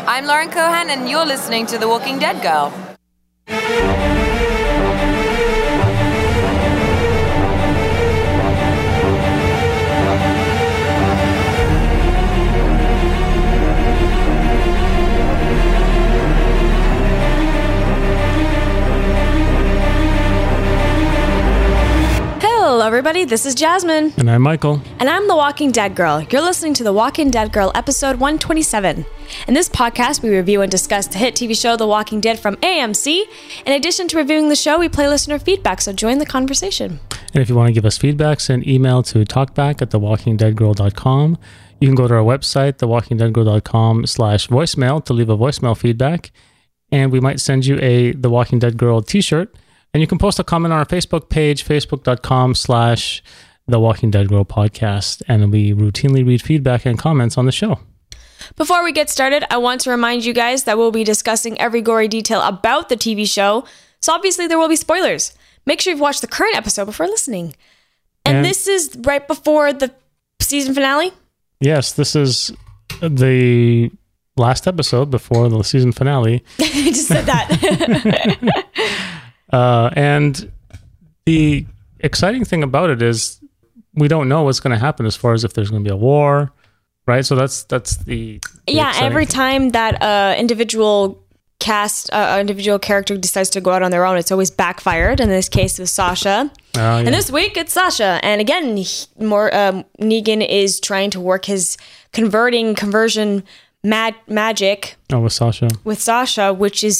I'm Lauren Cohan, and you're listening to The Walking Dead Girl. Hello everybody, this is Jasmine. And I'm Michael. And I'm The Walking Dead Girl. You're listening to The Walking Dead Girl, episode 127. In this podcast, we review and discuss the hit TV show The Walking Dead from AMC. In addition to reviewing the show, we play listener feedback, so join the conversation. And if you want to give us feedback, send email to talkback@thewalkingdeadgirl.com. You can go to our website, thewalkingdeadgirl.com/voicemail to leave a voicemail feedback. And we might send you a The Walking Dead Girl t-shirt. And you can post a comment on our Facebook page, facebook.com/The Walking Dead Girl podcast. And we routinely read feedback and comments on the show. Before we get started, I want to remind you guys that we'll be discussing every gory detail about the TV show. So obviously there will be spoilers. Make sure you've watched the current episode before listening. And this is right before the season finale? Yes, this is the last episode before the season finale. I just said that. And the exciting thing about it is we don't know what's going to happen as far as if there's going to be a war, right? So that's the every time that individual character decides to go out on their own, it's always backfired. In this case, with Sasha. And this week, it's Sasha. And again, Negan is trying to work his conversion magic with Sasha, which is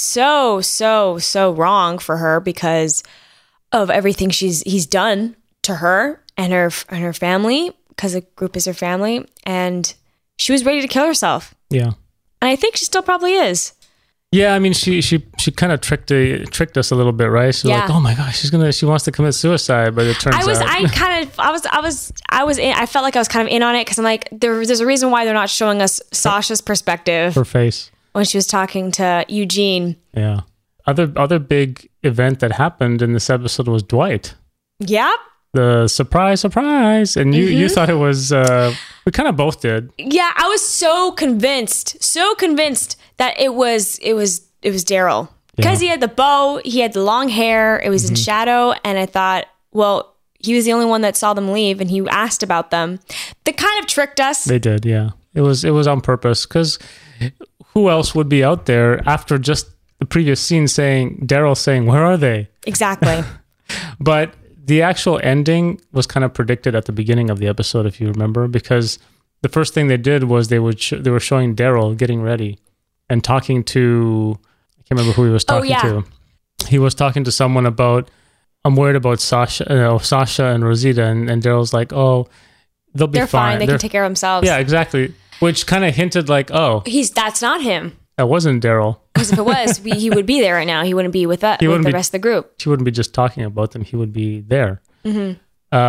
so wrong for her because of everything he's done to her and her family, because the group is her family, and she was ready to kill herself. Yeah, and I think she still probably is. Yeah, I mean, she kind of tricked us a little bit, right? So like, oh my gosh, she wants to commit suicide, but it turns out I felt like I was kind of in on it because I'm like, there's a reason why they're not showing us Sasha's perspective, her face, when she was talking to Eugene. Yeah. Other big event that happened in this episode was Dwight. Yep. The surprise, and you thought it was. We kind of both did. Yeah, I was so convinced that it was Daryl, because he had the bow, he had the long hair, it was in shadow, and I thought, well, he was the only one that saw them leave, and he asked about them. They kind of tricked us. They did, yeah. It was on purpose, because who else would be out there after just the previous scene Daryl saying, "Where are they?" Exactly. But the actual ending was kind of predicted at the beginning of the episode, if you remember, because the first thing they did was they were showing Daryl getting ready and talking to, I can't remember who he was talking to. He was talking to someone about, I'm worried about Sasha and Rosita, and Daryl's like, oh, they're fine. They can take care of themselves. Yeah, exactly. Which kind of hinted like, oh, that's not him. That wasn't Daryl. Because if it was, he would be there right now. He wouldn't be with the rest of the group. He wouldn't be just talking about them. He would be there. Mm-hmm.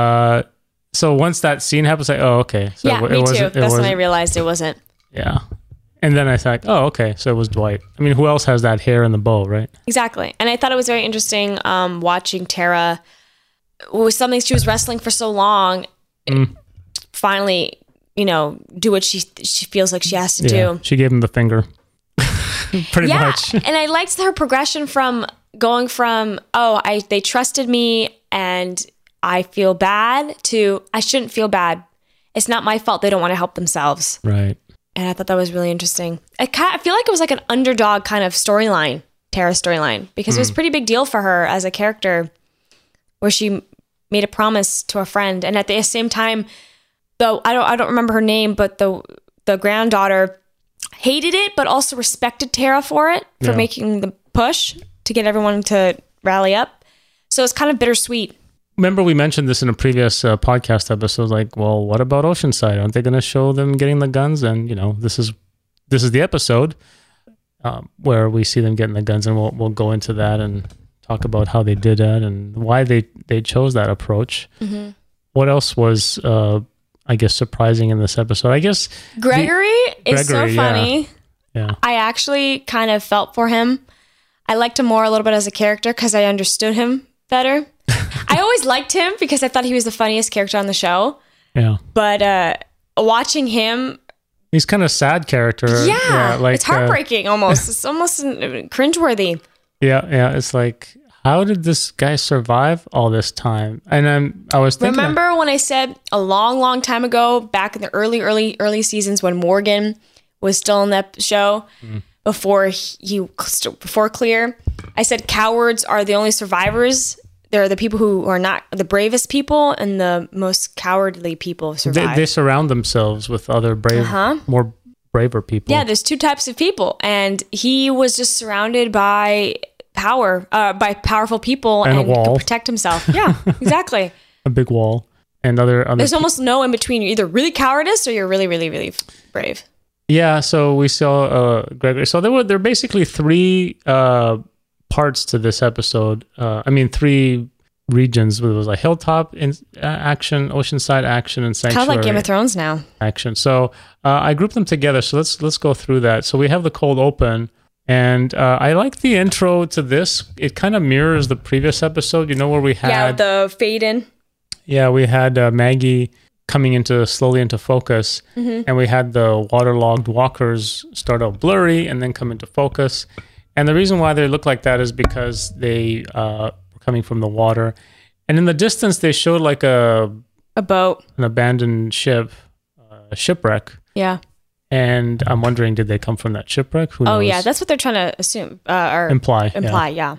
So once that scene happened, I was like, oh, okay. So me too. That's when I realized it wasn't. Yeah. And then I thought, oh, okay. So it was Dwight. I mean, who else has that hair and the bow, right? Exactly. And I thought it was very interesting watching Tara with something she was wrestling for so long, finally, do what she feels like she has to do. She gave him the finger. Pretty much. And I liked her progression from going from, they trusted me and I feel bad, to I shouldn't feel bad. It's not my fault they don't want to help themselves. Right. And I thought that was really interesting. I feel like it was like an underdog kind of storyline, Tara's storyline, because it was a pretty big deal for her as a character, where she made a promise to a friend, and at the same time, though I don't remember her name, but the granddaughter hated it, but also respected Tara for it, for making the push to get everyone to rally up. So it's kind of bittersweet. Remember, we mentioned this in a previous podcast episode. Like, well, what about Oceanside? Aren't they going to show them getting the guns? And this is the episode where we see them getting the guns, and we'll go into that and talk about how they did that and why they chose that approach. Mm-hmm. What else was, I guess, surprising in this episode? I guess Gregory is so funny. Yeah. I actually kind of felt for him. I liked him more a little bit as a character because I understood him better. I always liked him because I thought he was the funniest character on the show. Yeah. But watching him He's kind of sad character. Yeah, like it's heartbreaking almost. It's almost cringeworthy. Yeah. It's like, how did this guy survive all this time? And I was thinking... Remember when I said a long, long time ago, back in the early seasons when Morgan was still in that show, before Clear, I said cowards are the only survivors. They're the people who are not the bravest people, and the most cowardly people survive. They surround themselves with other more braver people. Yeah, there's 2 types of people, and he was just surrounded by powerful people and a wall. Could protect himself. Yeah, exactly. A big wall and other. There's almost no in between. You're either really cowardice or you're really, really, really brave. Yeah. So we saw Gregory. So there were basically 3 parts to this episode. 3 regions. It was like Hilltop action, Oceanside action, and Sanctuary. Kind of like Game of Thrones now. Action. So I grouped them together. So let's go through that. So we have the cold open. And I like the intro to this. It kind of mirrors the previous episode, where we had... Yeah, the fade in. Yeah, we had Maggie coming slowly into focus. Mm-hmm. And we had the waterlogged walkers start out blurry and then come into focus. And the reason why they look like that is because they were coming from the water. And in the distance, they showed like a boat. An abandoned ship, a shipwreck. Yeah. And I'm wondering, did they come from that shipwreck? Who knows? Oh, yeah. That's what they're trying to assume. Or imply, yeah.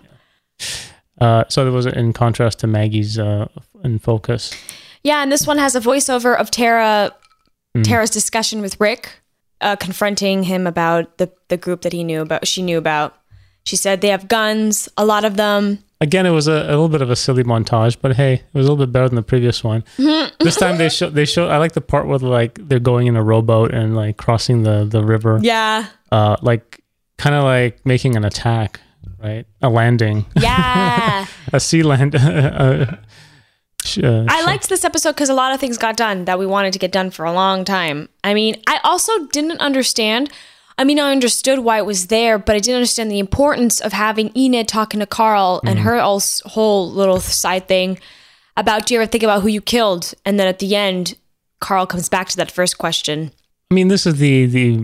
So there was in contrast to Maggie's in focus. Yeah, and this one has a voiceover of Tara's discussion with Rick, confronting him about the group that she knew about. She said they have guns, a lot of them. Again, it was a little bit of a silly montage, but hey, it was a little bit better than the previous one. This time they show. I like the part where like they're going in a rowboat and like crossing the river. Yeah. Like kind of like making an attack, right? A landing. Yeah. A sea land. I liked this episode because a lot of things got done that we wanted to get done for a long time. I mean, I also didn't understand. I understood why it was there, but I didn't understand the importance of having Enid talking to Carl and her whole little side thing about, do you ever think about who you killed? And then at the end, Carl comes back to that first question. This is the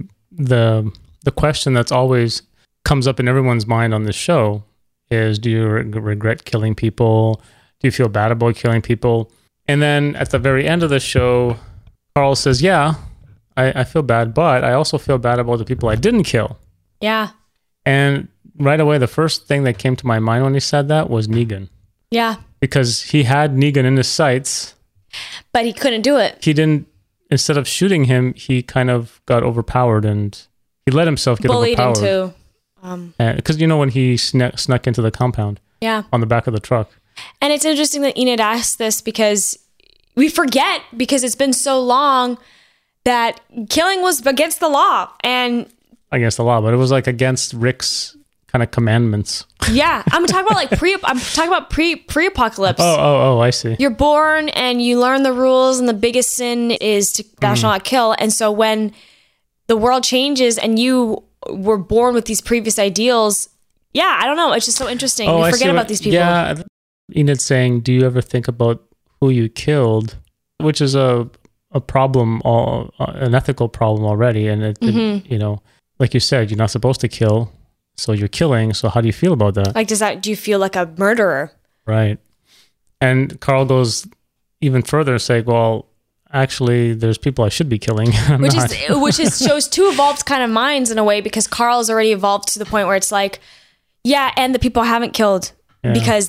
question that's always comes up in everyone's mind on this show is, do you regret killing people? Do you feel bad about killing people? And then at the very end of the show, Carl says, yeah, I feel bad, but I also feel bad about the people I didn't kill. Yeah. And right away, the first thing that came to my mind when he said that was Negan. Yeah. Because he had Negan in his sights. But he couldn't do it. He didn't, instead of shooting him, he kind of got overpowered and he let himself get overpowered. Bullied into... Because when he snuck into the compound. Yeah. On the back of the truck. And it's interesting that Enid asked this because we forget, because it's been so long, that killing was against the law. And against the law, but it was like against Rick's kind of commandments. Yeah, I'm talking about pre-apocalypse. Oh, I see. You're born and you learn the rules, and the biggest sin is thou shalt not kill. And so when the world changes and you were born with these previous ideals, yeah, I don't know. It's just so interesting. We forget about these people. Yeah, Enid saying, "Do you ever think about who you killed?" Which is a problem, an ethical problem already, and it, like you said, you're not supposed to kill, so you're killing. So how do you feel about that? Like, do you feel like a murderer? Right. And Carl goes even further, saying, "Well, actually, there's people I should be killing." which shows 2 evolved kind of minds in a way, because Carl's already evolved to the point where it's like, yeah, and the people I haven't killed, because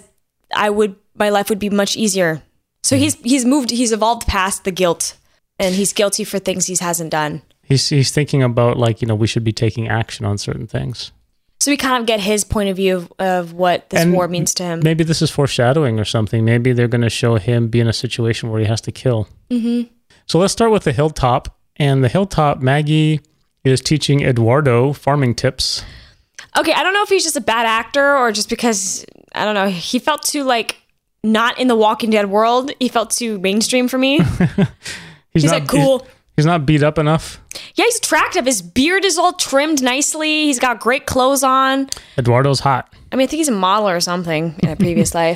my life would be much easier. So he's evolved past the guilt. And he's guilty for things he hasn't done. He's thinking about, like, we should be taking action on certain things. So we kind of get his point of view of what this war means to him. Maybe this is foreshadowing or something. Maybe they're going to show him be in a situation where he has to kill. Mm-hmm. So let's start with the hilltop. And the hilltop, Maggie is teaching Eduardo farming tips. Okay, I don't know if he's just a bad actor or just because, I don't know, he felt too, like, not in the Walking Dead world. He felt too mainstream for me. He's not, like, cool. He's not beat up enough. Yeah, he's attractive. His beard is all trimmed nicely. He's got great clothes on. Eduardo's hot. I think he's a model or something in a previous life.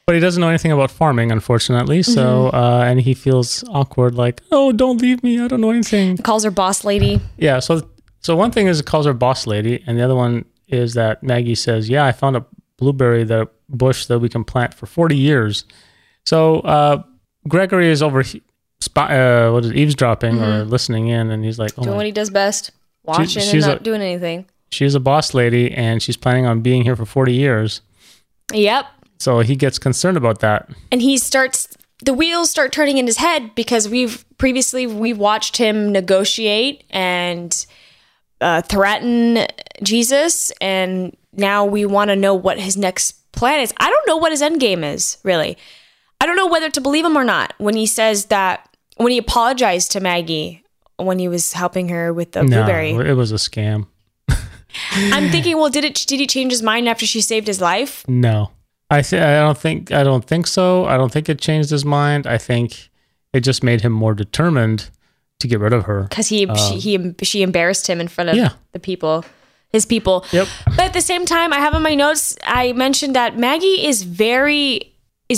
But he doesn't know anything about farming, unfortunately. So, and he feels awkward, like, oh, don't leave me. I don't know anything. He calls her boss lady. Yeah. So one thing is it calls her boss lady. And the other one is that Maggie says, yeah, I found a blueberry bush that we can plant for 40 years. So Gregory is eavesdropping or listening in. And he's like, doing what he does best. Watching and not doing anything. She's a boss lady and she's planning on being here for 40 years. Yep. So he gets concerned about that. And the wheels start turning in his head because we've watched him negotiate and threaten Jesus. And now we want to know what his next plan is. I don't know what his end game is, really. I don't know whether to believe him or not when he says that, when he apologized to Maggie when he was helping her with the blueberry. No, it was a scam. I'm thinking, well, did he change his mind after she saved his life? No. I don't think so. I don't think it changed his mind. I think it just made him more determined to get rid of her. Because she embarrassed him in front of his people. Yep. But at the same time, I have in my notes, I mentioned that Maggie is very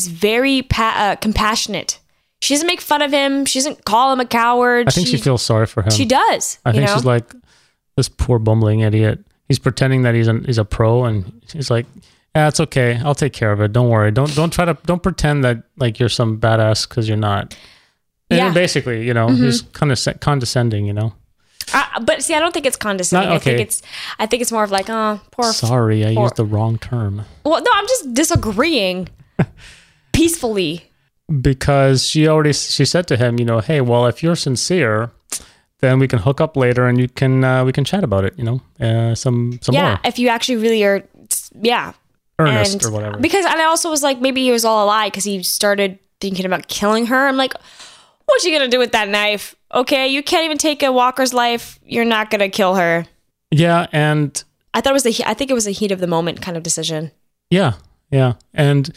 compassionate. She doesn't make fun of him. She doesn't call him a coward. I think she feels sorry for him. She does. I think she's like, this poor bumbling idiot. He's pretending that he's a pro, and she's like, yeah, it's okay. I'll take care of it. Don't worry. Don't pretend that like you're some badass because you're not. And basically, he's kind of condescending, But see, I don't think it's condescending. Okay. I think it's more of like, oh, poor. Sorry, I used the wrong term. Well, no, I'm just disagreeing peacefully. Because she said to him, hey, well, if you're sincere, then we can hook up later and we can chat about it, some more. Yeah, if you actually really are, earnest or whatever. Because I also was like, maybe he was all a lie because he started thinking about killing her. I'm like, what's she gonna do with that knife? Okay, you can't even take a walker's life. You're not gonna kill her. Yeah, and I think it was a heat of the moment kind of decision. Yeah, and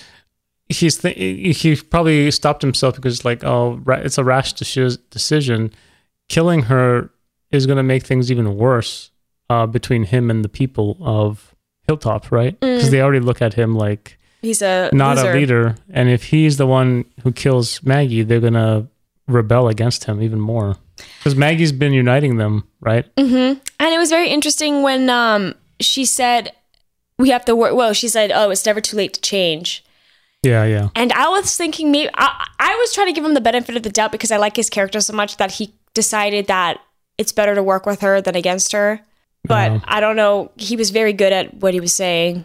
he probably stopped himself because like, oh, it's a rash decision. Killing her is going to make things even worse between him and the people of Hilltop, right? Because they already look at him like he's not a leader, and if he's the one who kills Maggie, they're going to rebel against him even more. Because Maggie's been uniting them, right? Mm-hmm. And it was very interesting when she said we have to work. Well, she said, "Oh, it's never too late to change." Yeah. And I was thinking maybe I was trying to give him the benefit of the doubt because I like his character so much that he decided that it's better to work with her than against her. But I don't know. He was very good at what he was saying.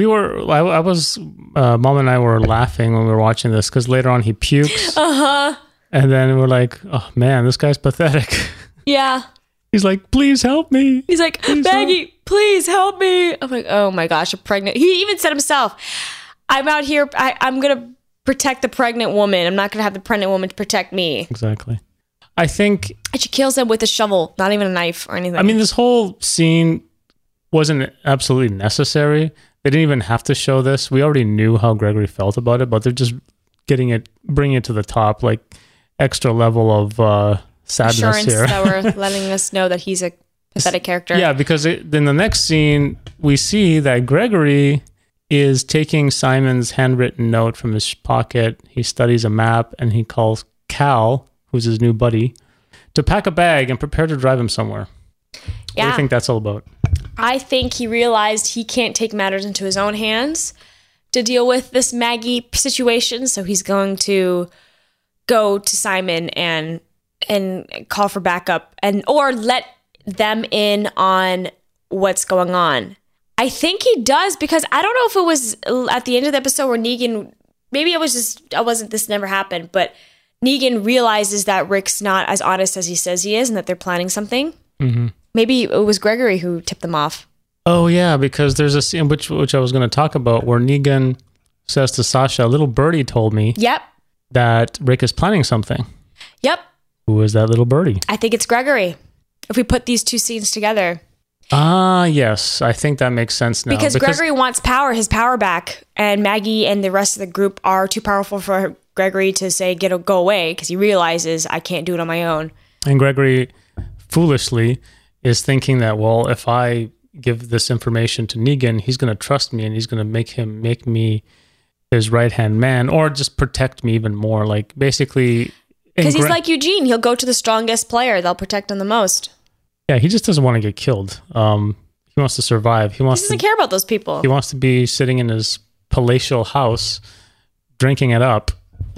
I was, Mom and I were laughing when we were watching this because later on he pukes. And then we're like, oh man, this guy's pathetic. Yeah. He's like, please help me. He's like, Maggie, please help me. I'm like, oh my gosh, I'm pregnant. He even said himself, I'm out here. I'm going to protect the pregnant woman. I'm not going to have the pregnant woman to protect me. Exactly. I think... And she kills him with a shovel, not even a knife or anything. I mean, this whole scene wasn't absolutely necessary. They didn't even have to show this. We already knew how Gregory felt about it, but they're just bringing it to the top, like extra level of sadness assurance here. That we're letting us know that he's a pathetic character. Yeah, because in the next scene, we see that Gregory is taking Simon's handwritten note from his pocket. He studies a map and he calls Cal, who's his new buddy, to pack a bag and prepare to drive him somewhere. Yeah. What do you think that's all about? I think he realized he can't take matters into his own hands to deal with this Maggie situation. So he's going to go to Simon and call for backup or let them in on what's going on. I think he does because I don't know if it was at the end of the episode where Negan, maybe this never happened, but Negan realizes that Rick's not as honest as he says he is and that they're planning something. Mm-hmm. Maybe it was Gregory who tipped them off. Oh yeah, because there's a scene which I was going to talk about where Negan says to Sasha, little birdie told me that Rick is planning something. Yep. Who is that little birdie? I think it's Gregory. If we put these two scenes together. Ah, yes. I think that makes sense now. Because Gregory wants his power back, and Maggie and the rest of the group are too powerful for Gregory to say, go away, because he realizes I can't do it on my own. And Gregory, foolishly, is thinking that, well, if I give this information to Negan, he's going to trust me, and he's going to make me his right-hand man, or just protect me even more. Like, basically... Because he's like Eugene. He'll go to the strongest player. They'll protect him the most. Yeah, he just doesn't want to get killed. He wants to survive. He doesn't care about those people. He wants to be sitting in his palatial house, drinking it up.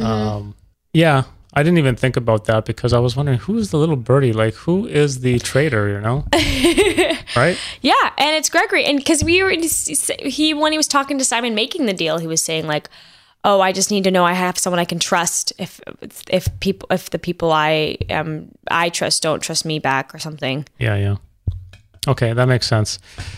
Yeah, I didn't even think about that because I was wondering, who is the little birdie? Like, who is the traitor, you know? Right? Yeah, and it's Gregory. And because when he was talking to Simon making the deal, he was saying like, oh, I just need to know I have someone I can trust if the people I trust don't trust me back or something. Yeah. Okay, that makes sense.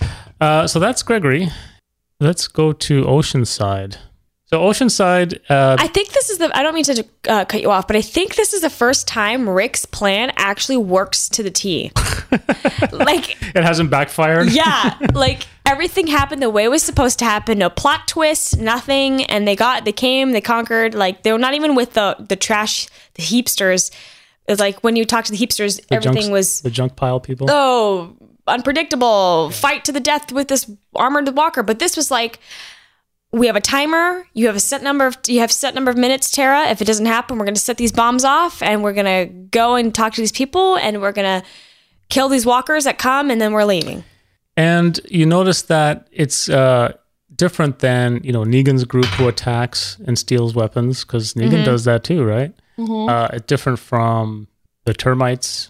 So that's Gregory. Let's go to Oceanside. So Oceanside... I think this is I don't mean to cut you off, but I think this is the first time Rick's plan actually works to the T. Like... It hasn't backfired? Yeah. Like, everything happened the way it was supposed to happen. No plot twist, nothing. And they conquered. Like, they were not even with the trash, the heapsters. It's like, when you talk to the heapsters, everything was... The junk pile people? Oh, unpredictable. Yeah. Fight to the death with this armored walker. But this was like... We have a timer. You have set number of minutes, Tara. If it doesn't happen, we're going to set these bombs off, and we're going to go and talk to these people, and we're going to kill these walkers that come, and then we're leaving. And you notice that it's different than Negan's group who attacks and steals weapons, because Negan does that too, right? Mm-hmm. It's different from the termites.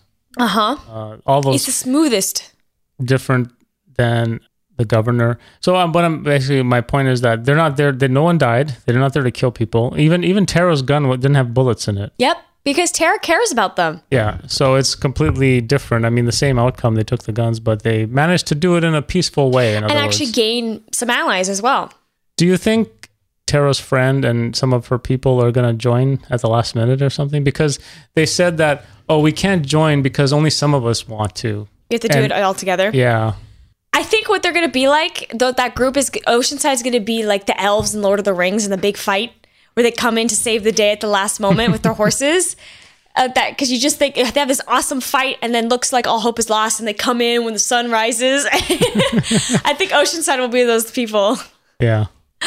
All those. It's the smoothest. Different than the governor. So my point is that they're not there. That no one died. They're not there to kill people. Even Tara's gun didn't have bullets in it. Yep, because Tara cares about them. Yeah, so it's completely different. I mean, the same outcome. They took the guns, but they managed to do it in a peaceful way. And actually gain some allies as well. Do you think Tara's friend and some of her people are going to join at the last minute or something? Because they said that, we can't join because only some of us want to. You have to do it all together. Yeah. I think what they're going to be like, that group is Oceanside's going to be like the elves in Lord of the Rings in the big fight where they come in to save the day at the last moment with their horses. Because you just think they have this awesome fight and then looks like all hope is lost and they come in when the sun rises. I think Oceanside will be those people. Yeah.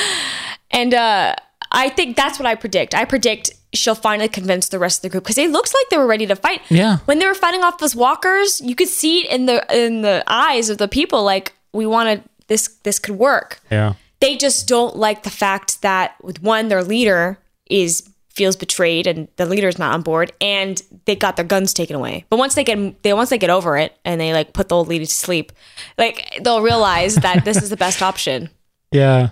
And I think that's what I predict. I predict she'll finally convince the rest of the group because it looks like they were ready to fight. Yeah. When they were fighting off those walkers, you could see it in the eyes of the people. Like, we wanted this could work. Yeah. They just don't like the fact that with one, their leader feels betrayed and the leader's not on board, and they got their guns taken away. But once they get over it and they like put the old lady to sleep, like they'll realize that this is the best option. Yeah.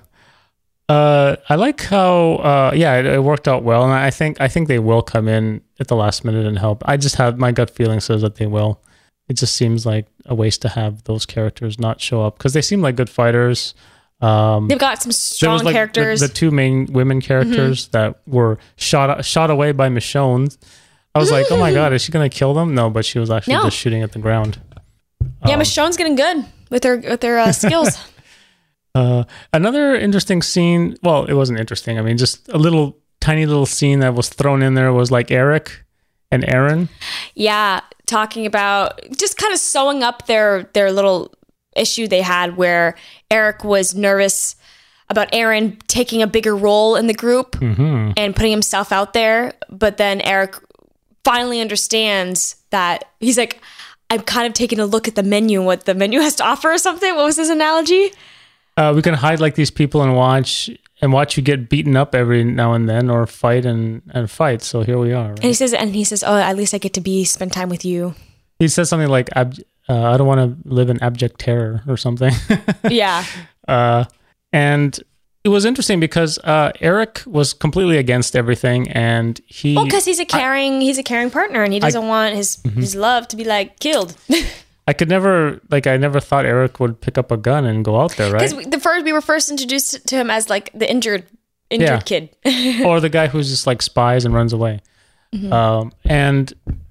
I like how it worked out well, and I think they will come in at the last minute and help. I just have my gut feeling says that they will. It just seems like a waste to have those characters not show up because they seem like good fighters. They've got some strong characters. The two main women characters that were shot away by Michonne. I was like, oh my god, is she gonna kill them? No, but she was actually just shooting at the ground. Yeah, Michonne's getting good with her skills. Another interesting scene. Well, it wasn't interesting. I mean, just a tiny little scene that was thrown in there was like Eric and Aaron. Yeah, talking about just kind of sewing up their little issue they had where Eric was nervous about Aaron taking a bigger role in the group and putting himself out there. But then Eric finally understands that he's like, I'm kind of taking a look at the menu, what the menu has to offer or something. What was his analogy? We can hide like these people and watch you get beaten up every now and then or fight and fight. So here we are. Right? And he says, oh, at least I get to spend time with you. He says something like, I don't want to live in abject terror or something. Yeah. And it was interesting because Eric was completely against everything, and because he's a caring partner, and he doesn't want his love to be like killed. I never thought Eric would pick up a gun and go out there, right? Because we were first introduced to him as like the injured kid, or the guy who's just like spies and runs away. And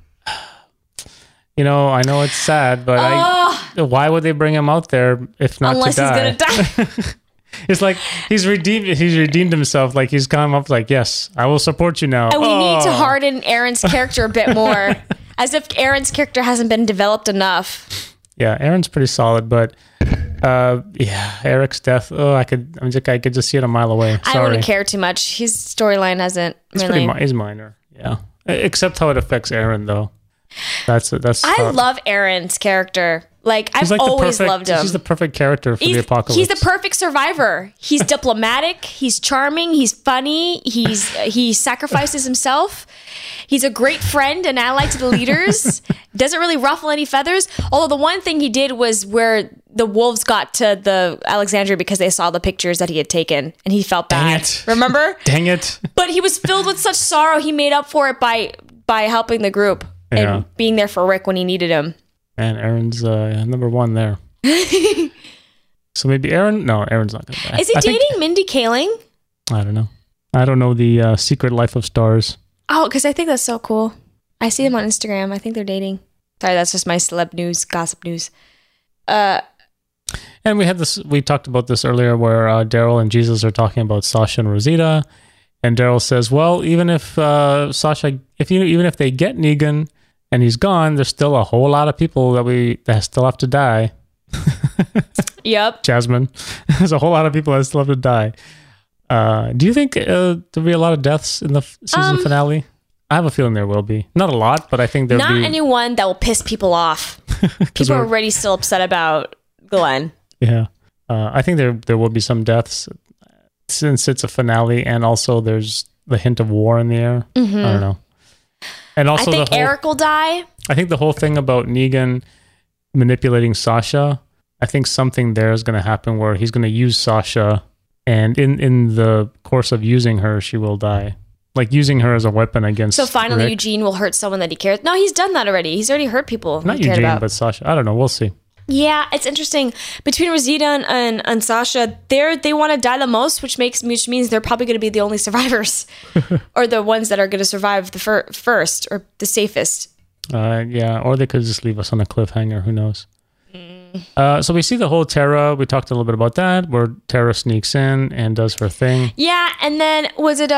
I know it's sad, but why would they bring him out there if not unless to die? He's gonna die. It's like he's redeemed himself. Like he's come up like, yes, I will support you now. And we need to harden Aaron's character a bit more, as if Aaron's character hasn't been developed enough. Yeah, Aaron's pretty solid, but Yeah, Eric's death. Oh, I could just see it a mile away. Sorry. I don't really care too much. His storyline hasn't. He's minor. Yeah, except how it affects Aaron, though. That's. I love Aaron's character. I've always loved him. He's the perfect character for the apocalypse. He's the perfect survivor. He's diplomatic. He's charming. He's funny. He sacrifices himself. He's a great friend and ally to the leaders. Doesn't really ruffle any feathers. Although the one thing he did was where the wolves got to the Alexandria because they saw the pictures that he had taken and he felt bad. Dang it. Remember? Dang it. But he was filled with such sorrow. He made up for it by helping the group and being there for Rick when he needed him. And Aaron's number one there. So maybe Aaron? No, Aaron's not going to die. Is he dating Mindy Kaling? I don't know. I don't know the Secret Life of Stars. Oh, because I think that's so cool. I see them on Instagram. I think they're dating. Sorry, that's just my celeb news, gossip news. And we had this. We talked about this earlier, where Daryl and Jesus are talking about Sasha and Rosita, and Daryl says, "Well, even if Sasha, even if they get Negan and he's gone, there's still a whole lot of people that still have to die." Yep, Jasmine. There's a whole lot of people that still have to die. Do you think there'll be a lot of deaths in the season finale? I have a feeling there will be. Not a lot, but I think there'll be... Not anyone that will piss people off. People are already still upset about Glenn. Yeah. I think there will be some deaths since it's a finale, and also there's the hint of war in the air. Mm-hmm. I don't know. And also I think Eric will die. I think the whole thing about Negan manipulating Sasha, I think something there is going to happen where he's going to use Sasha, and in the course of using her, she will die. Like using her as a weapon against So finally Rick. Eugene will hurt someone that he cares. No, he's done that already. He's already hurt people. Not Eugene, but Sasha. I don't know. We'll see. Yeah, it's interesting. Between Rosita and Sasha, they want to die the most, which means they're probably going to be the only survivors, or the ones that are going to survive the first, or the safest. Yeah, or they could just leave us on a cliffhanger. Who knows? So we see the whole Tara. We talked a little bit about that, where Tara sneaks in and does her thing. Yeah, and then was it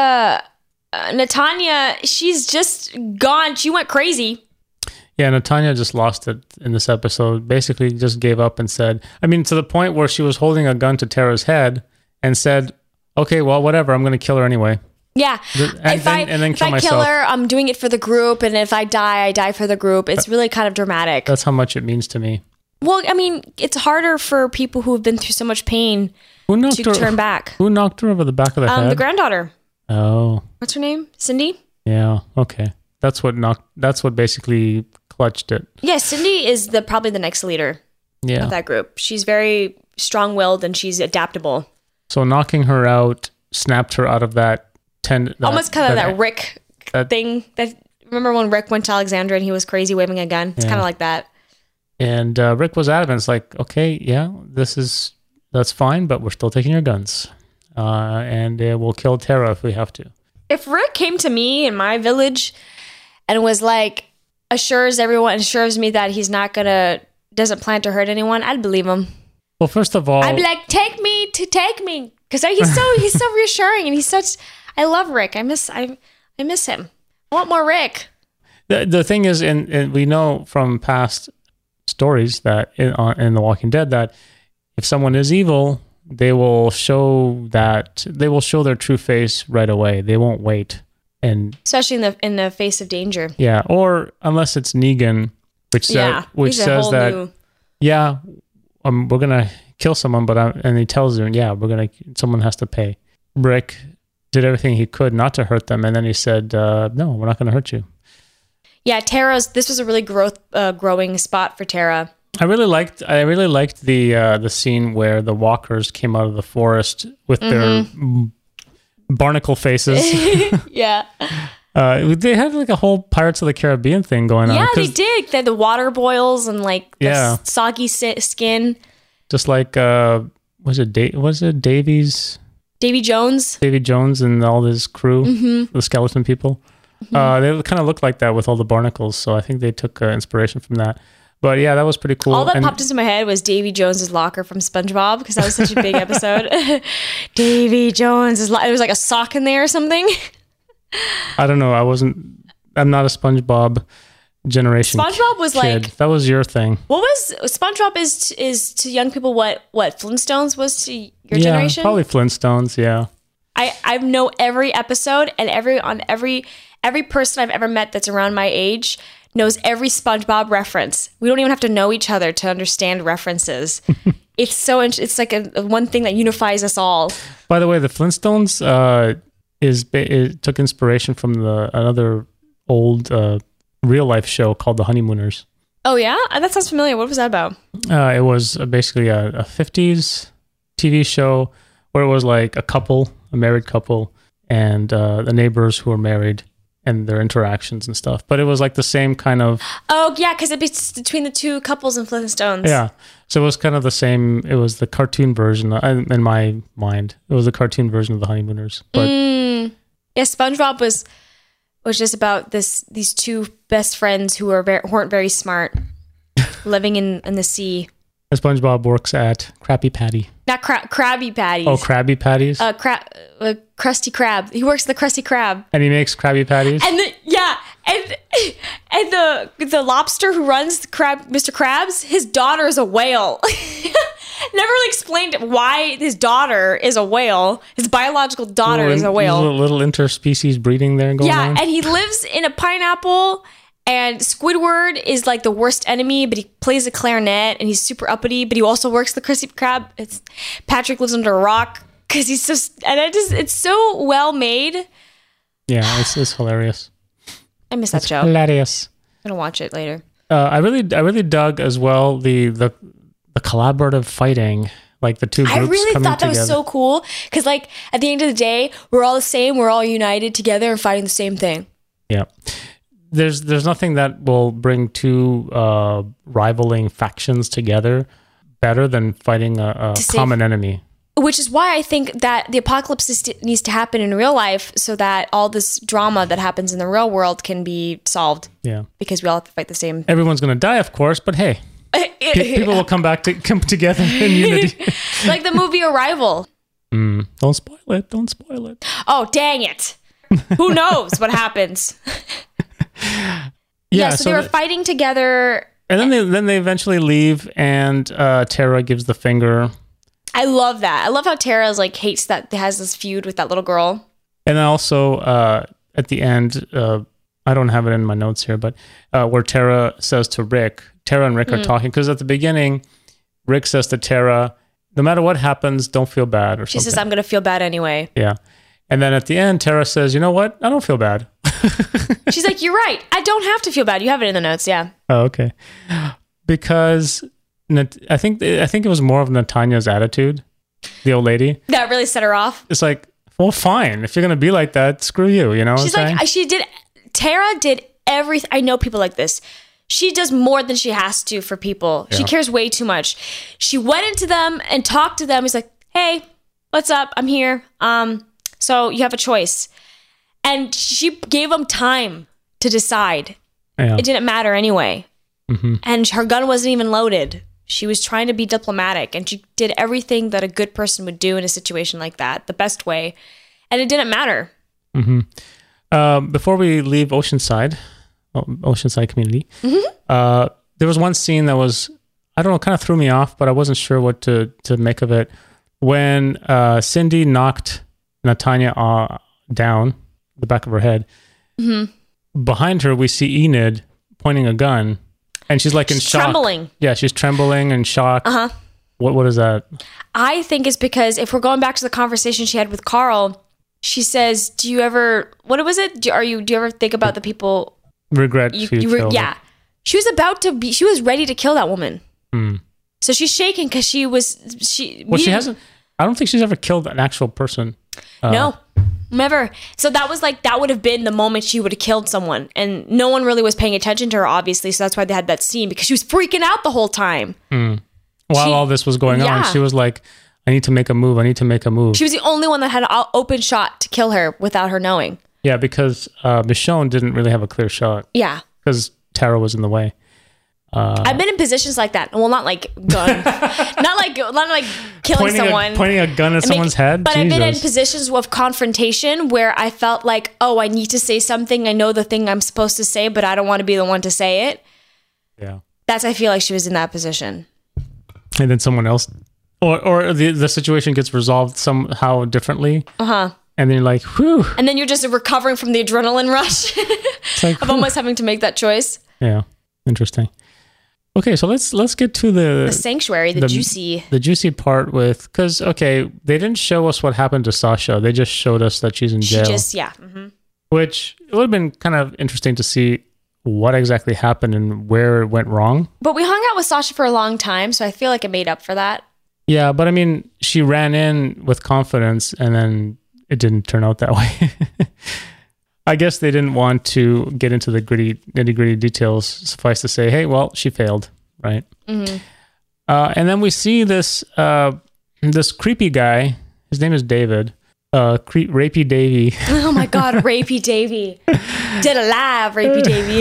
Natanya? She's just gone. She went crazy. Yeah, Natanya just lost it in this episode. Basically, just gave up and said, to the point where she was holding a gun to Tara's head and said, "Okay, well, whatever. I'm going to kill her anyway." Yeah. If I kill her, I'm doing it for the group, and if I die for the group. It's really kind of dramatic. That's how much it means to me. Well, it's harder for people who have been through so much pain to turn back. Who knocked her over the back of the head? The granddaughter. Oh. What's her name? Cindy? Yeah, okay. That's what basically clutched it. Yeah, Cindy is probably the next leader of that group. She's very strong-willed and she's adaptable. So knocking her out snapped her out of that almost kind of that Rick thing. Remember when Rick went to Alexandria and he was crazy waving a gun? It's kind of like that. And Rick was adamant. It's like, okay, yeah, that's fine, but we're still taking your guns. And we'll kill Tara if we have to. If Rick came to me in my village and was like, assures me that he's doesn't plan to hurt anyone, I'd believe him. Well, first of all, I'd be like, take me. Because he's so reassuring, and I love Rick. I miss him. I want more Rick. The thing is, and we know from past stories that in The Walking Dead that if someone is evil, they will show their true face right away. They won't wait, and especially in the face of danger. Yeah, or unless it's Negan, which says that we're gonna kill someone, and he tells them, someone has to pay. Rick did everything he could not to hurt them, and then he said, no, we're not going to hurt you. Yeah, this was a really growing spot for Tara. I really liked the scene where the walkers came out of the forest with their barnacle faces. Yeah. They had like a whole Pirates of the Caribbean thing going on. Yeah, they did. They had the water boils and like the soggy skin. Just like was it Davies? Davy Jones. Davy Jones and all his crew, the skeleton people. They kind of looked like that with all the barnacles. So I think they took inspiration from that. But yeah, that was pretty cool. All that popped into my head was Davy Jones's locker from SpongeBob, because that was such a big episode. Davy Jones's locker. It was like a sock in there or something. I don't know. I'm not a SpongeBob generation. SpongeBob was kid. like, that was your thing. what was SpongeBob is to young people what Flintstones was to your generation? Probably Flintstones. Yeah. I know every episode, and every person I've ever met that's around my age knows every SpongeBob reference. We don't even have to know each other to understand references. It's like a one thing that unifies us all. By the way, the Flintstones it took inspiration from another old real life show called The Honeymooners. Oh yeah, that sounds familiar. What was that about? It was basically a 50s TV show where it was like a married couple, and the neighbors who were married and their interactions and stuff. But it was like the same kind of... Oh, yeah, because it's between the two couples in Flintstones. Yeah. So it was kind of the same. It was the cartoon version, in my mind. It was the cartoon version of The Honeymooners. But yeah, SpongeBob was just about these two best friends who weren't very smart, living in the sea. SpongeBob works at Krabby Patty. Not Krabby Patties. Oh, Krabby Patties? Krusty Krab. He works at the Krusty Krab. And he makes Krabby Patties? And the lobster who runs Mr. Krabs, his daughter is a whale. Never really explained why his daughter is a whale. His biological daughter is a whale. Little interspecies breeding there going on. Yeah, and he lives in a pineapple. And Squidward is like the worst enemy, but he plays a clarinet and he's super uppity, but he also works the Krusty Krab. Patrick lives under a rock because he's it's so well made. Yeah, it's hilarious. I miss that show. Hilarious. I'm gonna watch it later. I really dug as well the collaborative fighting, like the two groups coming together. I really thought that was so cool because like at the end of the day, we're all the same. We're all united together and fighting the same thing. Yeah. There's nothing that will bring two rivaling factions together better than fighting a common enemy. Which is why I think that the apocalypse needs to happen in real life so that all this drama that happens in the real world can be solved. Yeah. Because we all have to fight the same. Everyone's going to die, of course, but hey, people will come together in unity. Like the movie Arrival. Don't spoil it. Don't spoil it. Oh, dang it. Who knows what happens? Yeah, so they were fighting together. And then they eventually leave, and Tara gives the finger. I love that. I love how Tara hates that has this feud with that little girl. And then also at the end, I don't have it in my notes here, but where Tara says to Rick, Tara and Rick are talking, because at the beginning, Rick says to Tara, no matter what happens, don't feel bad or something. She says, I'm going to feel bad anyway. Yeah. And then at the end, Tara says, you know what? I don't feel bad. She's like, you're right. I don't have to feel bad. You have it in the notes. Yeah. Oh, okay. Because I think it was more of Natanya's attitude, the old lady. That really set her off. It's like, well, fine. If you're going to be like that, screw you. You know She's what I'm saying? Tara did everything. I know people like this. She does more than she has to for people. Yeah. She cares way too much. She went into them and talked to them. He's like, hey, what's up? I'm here. So you have a choice. And she gave them time to decide. Yeah. It didn't matter anyway. Mm-hmm. And her gun wasn't even loaded. She was trying to be diplomatic, and she did everything that a good person would do in a situation like that, the best way. And it didn't matter. Mm-hmm. Before we leave Oceanside community, there was one scene that was, I don't know, kind of threw me off, but I wasn't sure what to make of it. When Cindy knocked Natanya down the back of her head, behind her we see Enid pointing a gun, and she's in shock. Trembling. Yeah, she's trembling and shocked. What is that? I think it's because if we're going back to the conversation she had with Carl, she says, "Do you ever? What was it? Do you ever think about the people regret you killed?" Yeah, she was about to be. She was ready to kill that woman. So she's shaking because she hasn't. I don't think she's ever killed an actual person. No, never. So that would have been the moment she would have killed someone, and no one really was paying attention to her, obviously. So that's why they had that scene, because she was freaking out the whole time. While all this was going on, she was like, I need to make a move. I need to make a move. She was the only one that had an open shot to kill her without her knowing. Yeah, because Michonne didn't really have a clear shot. Yeah. Because Tara was in the way. I've been in positions like that. Well, not like gun, not like not like killing someone. Pointing a gun at someone's head? But Jesus. I've been in positions of confrontation where I felt like, oh, I need to say something. I know the thing I'm supposed to say, but I don't want to be the one to say it. Yeah. I feel like she was in that position. And then someone else, or the situation gets resolved somehow differently. And then you're like, whew. And then you're just recovering from the adrenaline rush of almost having to make that choice. Yeah. Interesting. Okay, so let's get to the sanctuary, the juicy part because they didn't show us what happened to Sasha. They just showed us that she's in jail. Which it would have been kind of interesting to see what exactly happened and where it went wrong. But we hung out with Sasha for a long time, so I feel like it made up for that. Yeah, but I mean, she ran in with confidence and then it didn't turn out that way. I guess they didn't want to get into the nitty-gritty details. Suffice to say, hey, well, she failed, right? Mm-hmm. And then we see this creepy guy. His name is David. Rapey Davy. Oh my God, Rapey Davy. Dead alive, Rapey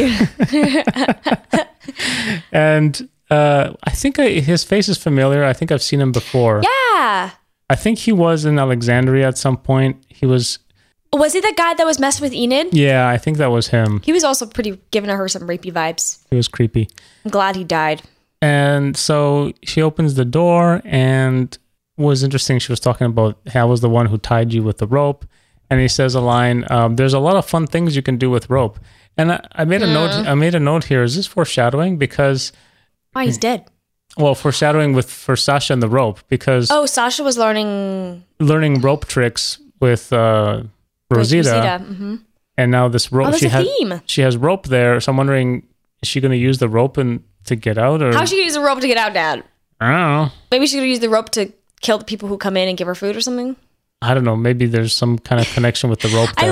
Davy. And I think his face is familiar. I think I've seen him before. Yeah. I think he was in Alexandria at some point. Was he the guy that was messing with Enid? Yeah, I think that was him. He was also giving her some rapey vibes. He was creepy. I'm glad he died. And so she opens the door, and was interesting. She was talking about I was the one who tied you with the rope, and he says a line. There's a lot of fun things you can do with rope. And I made a note. I made a note here. Is this foreshadowing? Because he's dead. Well, foreshadowing for Sasha and the rope because Sasha was learning rope tricks with Rosita. Mm-hmm. And now this rope she has rope there. So I'm wondering, is she going to use the rope to get out, or how's she going to use the rope to get out, Dad? I don't know. Maybe she's going to use the rope to kill the people who come in and give her food or something. I don't know. Maybe there's some kind of connection with the rope there.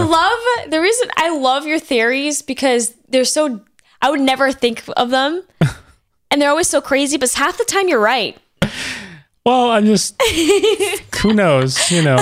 I love your theories because they're so. I would never think of them, and they're always so crazy. But half the time, you're right. Well, I'm just. Who knows?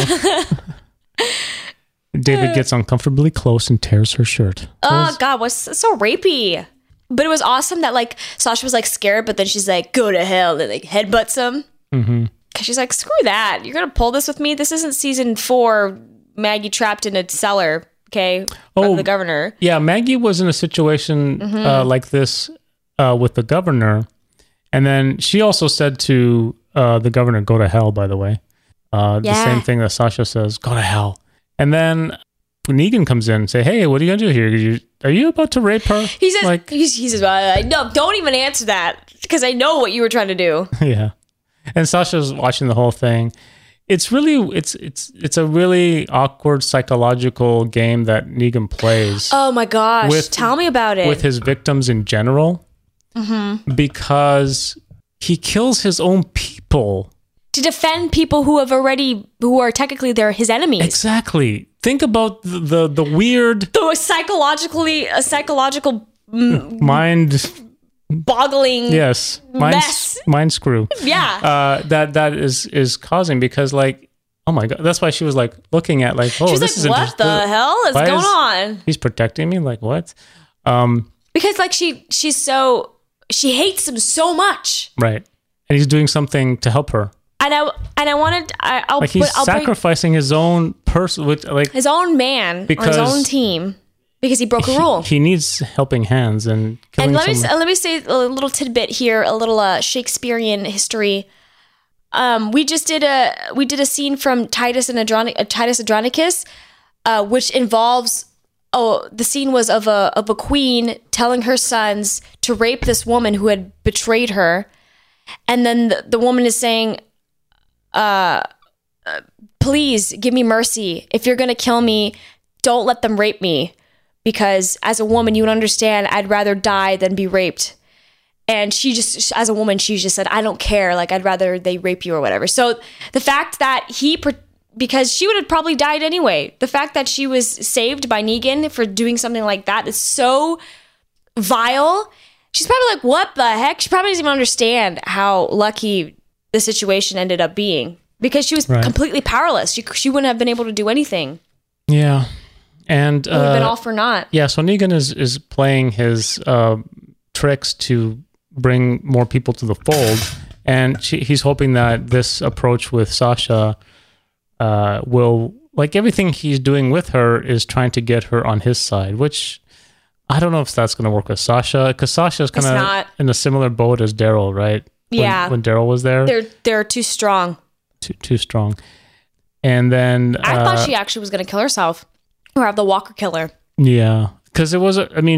David gets uncomfortably close and tears her shirt. Oh God, what's so rapey? But it was awesome that Sasha was scared, but then she's like, "Go to hell," and headbutts him. Mm-hmm. Cause she's like, "Screw that! You're gonna pull this with me? This isn't season 4. Maggie trapped in a cellar." Okay, of the governor. Yeah, Maggie was in a situation like this with the governor, and then she also said to the governor, "Go to hell." By the way, the same thing that Sasha says, "Go to hell." And then Negan comes in and say, "Hey, what are you gonna do here? Are you about to rape her?" He says, he says, "No, don't even answer that because I know what you were trying to do." Yeah, and Sasha's watching the whole thing. It's really it's a really awkward psychological game that Negan plays. Oh my gosh! Tell me about it. With his victims in general, because he kills his own people to defend people who are technically his enemies. Exactly. Think about the weird, psychological mind boggling. Yes, mess. Mind screw. Yeah. That is causing because oh my God, that's why she was looking at she's this is what the hell is going on? He's protecting me. What? Because she hates him so much. Right, and he's doing something to help her. And I wanted he's sacrificing his own person with his own man or his own team because he broke a rule. He needs helping hands and killing someone. Let me say a little tidbit here, a little Shakespearean history. We did a scene from Titus Andronicus, which involves the scene was of a queen telling her sons to rape this woman who had betrayed her, and then the woman is saying, please give me mercy. If you're going to kill me, don't let them rape me. Because as a woman, you would understand I'd rather die than be raped. And she just, as a woman, she just said, I don't care. I'd rather they rape you or whatever. So the fact that because she would have probably died anyway. The fact that she was saved by Negan for doing something like that is so vile. She's probably what the heck? She probably doesn't even understand how lucky the situation ended up being because she was completely powerless. She wouldn't have been able to do anything. Yeah. And it would have been all for naught. Yeah. So Negan is playing his tricks to bring more people to the fold. And he's hoping that this approach with Sasha will, like everything he's doing with her is trying to get her on his side, which I don't know if that's going to work with Sasha, because Sasha's kind of in a similar boat as Daryl, right? When Daryl was there. They're too strong. Too strong. And then... I thought she actually was going to kill herself or have the Walker kill her. Yeah, because it was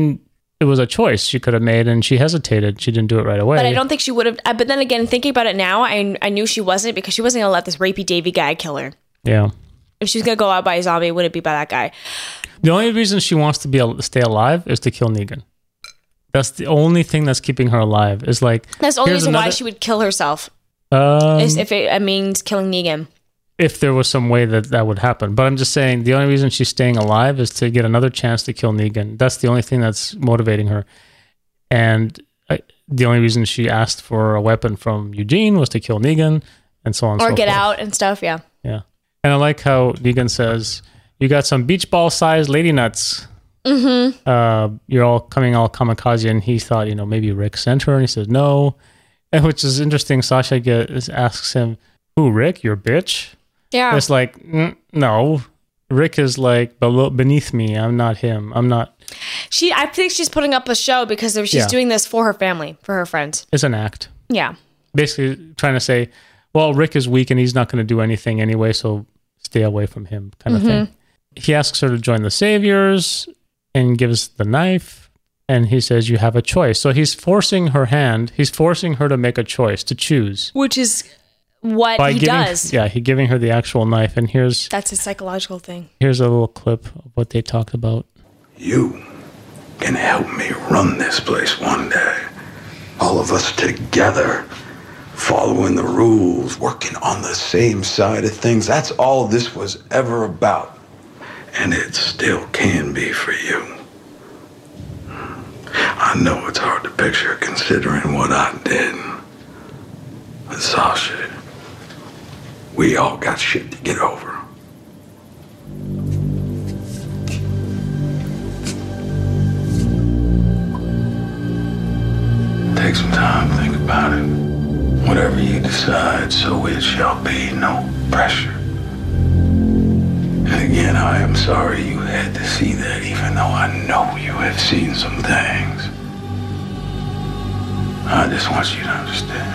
a choice she could have made, and she hesitated. She didn't do it right away. But I don't think she would have. But then again, thinking about it now, I knew she wasn't, because she wasn't going to let this rapey Davy guy kill her. Yeah. If she was going to go out by a zombie, it wouldn't be by that guy. The only reason she wants to stay alive is to kill Negan. That's the only thing that's keeping her alive. Is like that's the only reason why she would kill herself. Is if it means killing Negan. If there was some way that would happen. But I'm just saying the only reason she's staying alive is to get another chance to kill Negan. That's the only thing that's motivating her. And the only reason she asked for a weapon from Eugene was to kill Negan, and so on. Or get out and stuff, yeah. Yeah. And I like how Negan says, "You got some beach ball sized lady nuts. Mm-hmm. You're all coming all kamikaze." And he thought, maybe Rick sent her, and he says no. And which is interesting. Sasha asks him, "Who, Rick? Your bitch?" Yeah. It's like, no. Rick is like beneath me. I'm not him. I'm not. I think she's putting up a show because she's doing this for her family, for her friends. It's an act. Yeah. Basically trying to say, well, Rick is weak and he's not going to do anything anyway, so stay away from him, kind of thing. He asks her to join the Saviors and gives the knife, and he says, you have a choice. So he's forcing her hand. He's forcing her to make a choice, to choose. Which is what he does. Yeah, he's giving her the actual knife, and that's a psychological thing. Here's a little clip of what they talked about. You can help me run this place one day. All of us together, following the rules, working on the same side of things. That's all this was ever about. And it still can be for you. I know it's hard to picture considering what I did. But Sasha, we all got shit to get over. Take some time to think about it. Whatever you decide, so it shall be. No pressure. And again, I am sorry you had to see that, even though I know you have seen some things. I just want you to understand.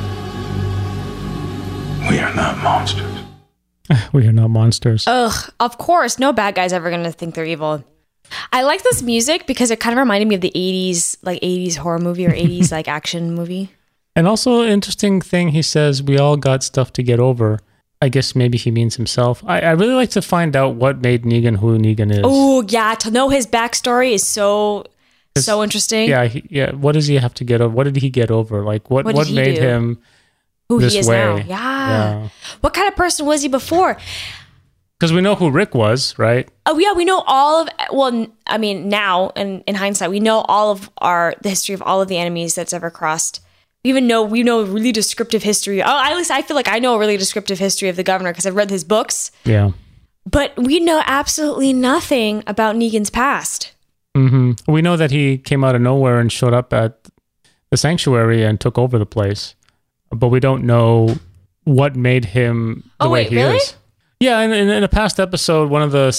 We are not monsters. We are not monsters. Ugh, of course. No bad guy's ever going to think they're evil. I like this music because it kind of reminded me of the 80s, like 80s horror movie or 80s like action movie. And also interesting thing, he says, we all got stuff to get over. I guess maybe he means himself. I really like to find out what made Negan who Negan is. Oh, yeah. To know his backstory is so interesting. Yeah. What does he have to get over? What did he get over? Like, what made him who this he is way? now? Yeah. What kind of person was he before? Because we know who Rick was, right? Oh, yeah. We know all of, well, I mean, now, and in hindsight, we know all of the history of all of the enemies that's ever crossed. We know really descriptive history. At least I feel like I know a really descriptive history of the governor because I've read his books. Yeah. But we know absolutely nothing about Negan's past. Mm-hmm. We know that he came out of nowhere and showed up at the sanctuary and took over the place. But we don't know what made him the way he is. Yeah, in a past episode, one of the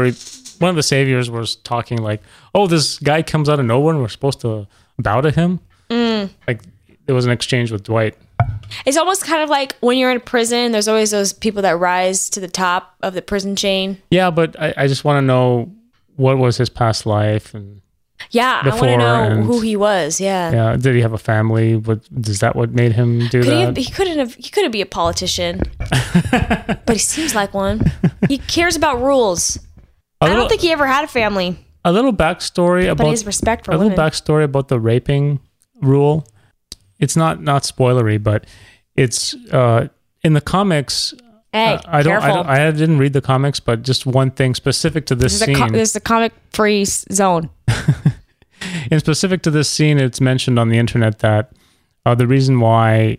saviors was talking like, oh, this guy comes out of nowhere and we're supposed to bow to him. Like, it was an exchange with Dwight. It's almost kind of like when you're in prison, there's always those people that rise to the top of the prison chain. Yeah, but I just want to know what was his past life and I want to know who he was. Yeah. Did he have a family? Is that what made him do that? He couldn't be a politician, but he seems like one. He cares about rules. I don't think he ever had a family. A little backstory about his respect for women. A little backstory about the raping rule. It's not spoilery, but it's in the comics. Hey, careful. I didn't read the comics, but just one thing specific to this scene. This is a comic-free zone. And specific to this scene, it's mentioned on the internet that one of the reasons why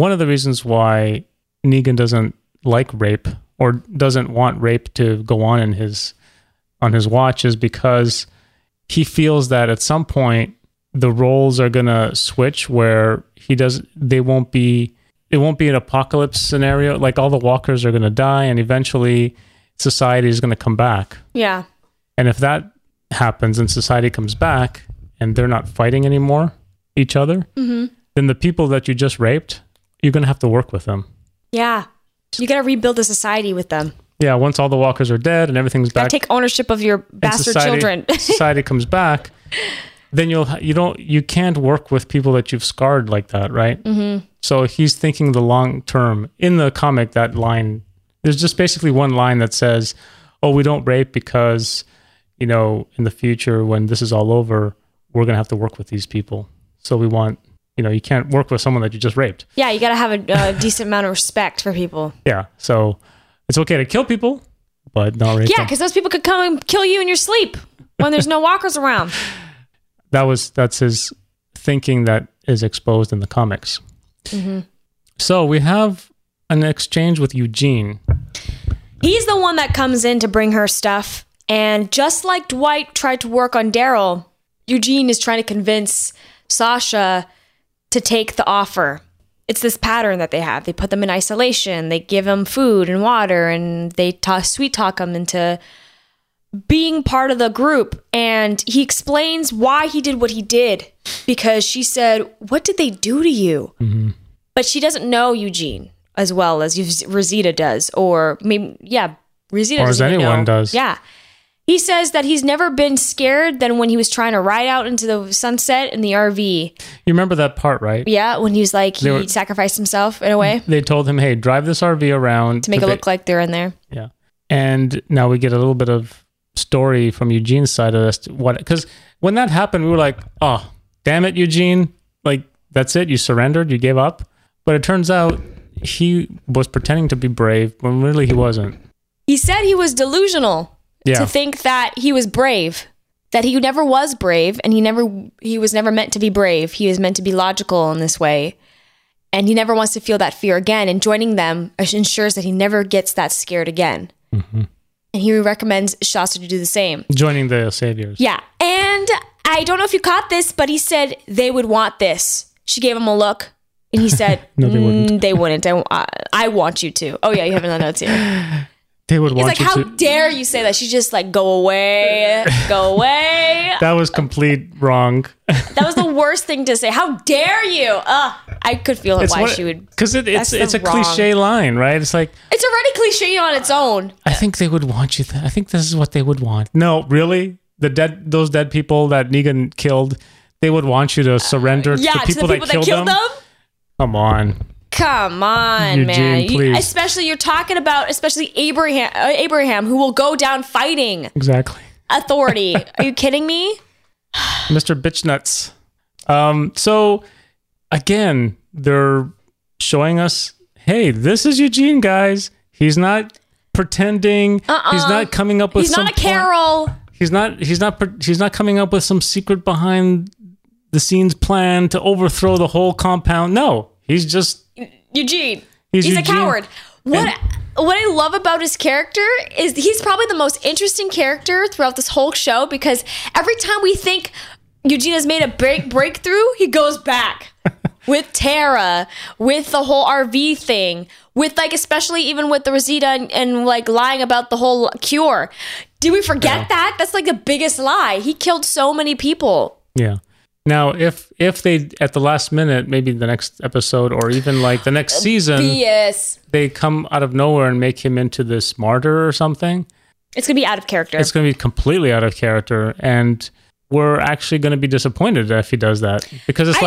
Negan doesn't like rape or doesn't want rape to go on in his watch is because he feels that at some point the roles are gonna switch where they won't be it won't be an apocalypse scenario. Like all the walkers are going to die, and eventually society is going to come back. Yeah. And if that happens and society comes back and they're not fighting anymore each other, then the people that you just raped, you're going to have to work with them. Yeah. You got to rebuild a society with them. Yeah, once all the walkers are dead and everything's back, take ownership of your bastard children. Society comes back, then you can't work with people that you've scarred like that, right? Mm-hmm. So he's thinking the long term. In the comic, that line, there's just basically one line that says, "Oh, we don't rape because, in the future when this is all over, we're gonna have to work with these people. So we want." You can't work with someone that you just raped. Yeah, you got to have a decent amount of respect for people. Yeah, so it's okay to kill people, but not rape them. Yeah, because those people could come and kill you in your sleep when there's no walkers around. That's his thinking that is exposed in the comics. Mm-hmm. So we have an exchange with Eugene. He's the one that comes in to bring her stuff. And just like Dwight tried to work on Daryl, Eugene is trying to convince Sasha to take the offer. It's this pattern that they have. They put them in isolation. They give them food and water, and they sweet talk them into being part of the group. And he explains why he did what he did, because she said, "What did they do to you?" Mm-hmm. But she doesn't know Eugene as well as Rosita does, or maybe Rosita, or as anyone does. Yeah. He says that he's never been scared than when he was trying to ride out into the sunset in the RV. You remember that part, right? Yeah, when he was like, he sacrificed himself in a way. They told him, hey, drive this RV around. To make it look like they're in there. Yeah. And now we get a little bit of story from Eugene's side of this. Because when that happened, we were like, oh, damn it, Eugene. Like, that's it. You surrendered. You gave up. But it turns out he was pretending to be brave when really he wasn't. He said he was delusional. Yeah. To think that he was brave, that he never was brave, and he was never meant to be brave. He was meant to be logical in this way, and he never wants to feel that fear again. And joining them ensures that he never gets that scared again. Mm-hmm. And he recommends Shasta to do the same. Joining the Saviors. Yeah, and I don't know if you caught this, but he said they would want this. She gave him a look, and he said, "No, they wouldn't. They wouldn't. I want you to." Oh yeah, you have it in the notes here. They would want you to. He's like, how dare you say that? She's just like, go away, go away. That was complete wrong. That was the worst thing to say. How dare you? I could feel why she would. Because it's a cliche line, right? It's like. It's already cliche on its own. I think they would want you. I think this is what they would want. No, really? Those dead people that Negan killed, they would want you to surrender to the people that killed them? Come on. Come on, Eugene, man. Especially you're talking about Abraham, who will go down fighting. Exactly. Authority. Are you kidding me? Mr. Bitchnuts. So again, they're showing us, hey, this is Eugene, guys. He's not pretending. He's not coming up with He's not a Carol. He's not coming up with some secret behind the scenes plan to overthrow the whole compound. No, he's just Eugene. He's a coward. What I love about his character is he's probably the most interesting character throughout this whole show, because every time we think Eugene has made a breakthrough, he goes back with Tara, with the whole RV thing, with especially even with the Rosita and lying about the whole cure. Did we forget that? That's the biggest lie. He killed so many people. Yeah. Now, if they, at the last minute, maybe the next episode or even the next season, they come out of nowhere and make him into this martyr or something. It's going to be out of character. It's going to be completely out of character. And we're actually going to be disappointed if he does that. Because it's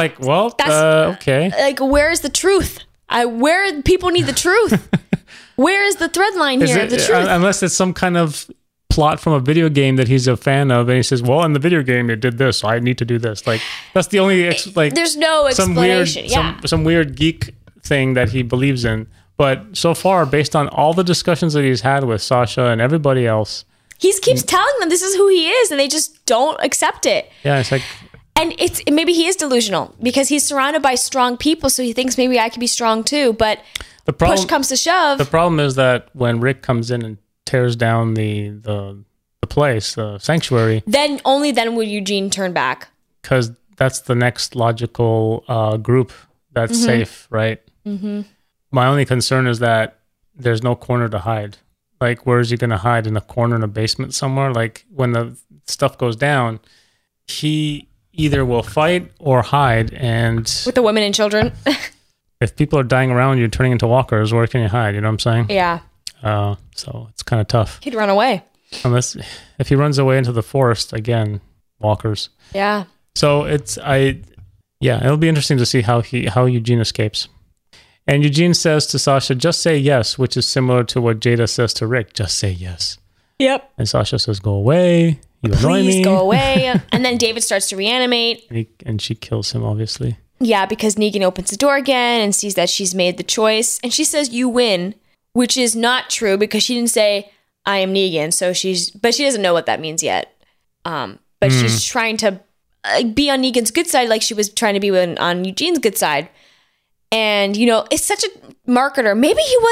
okay. Where is the truth? Where people need the truth? Where is the thread line here? The truth. Unless it's some kind of plot from a video game that he's a fan of, and he says, well, in the video game it did this, so I need to do this. That's the only there's no explanation. Some weird geek thing that he believes in. But so far, based on all the discussions that he's had with Sasha and everybody else, he keeps telling them this is who he is, and they just don't accept it. Yeah, it's and maybe he is delusional because he's surrounded by strong people, so he thinks maybe I could be strong too. But push comes to shove. The problem is that when Rick comes in and tears down the place, the sanctuary, then would Eugene turn back, because that's the next logical group that's safe, right? Mm-hmm. My only concern is that there's no corner to hide. Like, where is he going to hide? In a corner in a basement somewhere? Like, when the stuff goes down, he either will fight or hide. And with the women and children. if people are dying around you, turning into walkers, where can you hide? You know what I'm saying? Yeah. So it's kind of tough. He'd run away. Unless, if he runs away into the forest, again, walkers. Yeah. So it'll be interesting to see how Eugene escapes. And Eugene says to Sasha, just say yes, which is similar to what Jada says to Rick, just say yes. Yep. And Sasha says, go away. You annoy me. Please go away. And then David starts to reanimate. And she kills him, obviously. Yeah, because Negan opens the door again and sees that she's made the choice. And she says, you win, which is not true because she didn't say, I am Negan. But she doesn't know what that means yet. But she's trying to be on Negan's good side like she was trying to be on Eugene's good side. And, it's such a marketer. Maybe he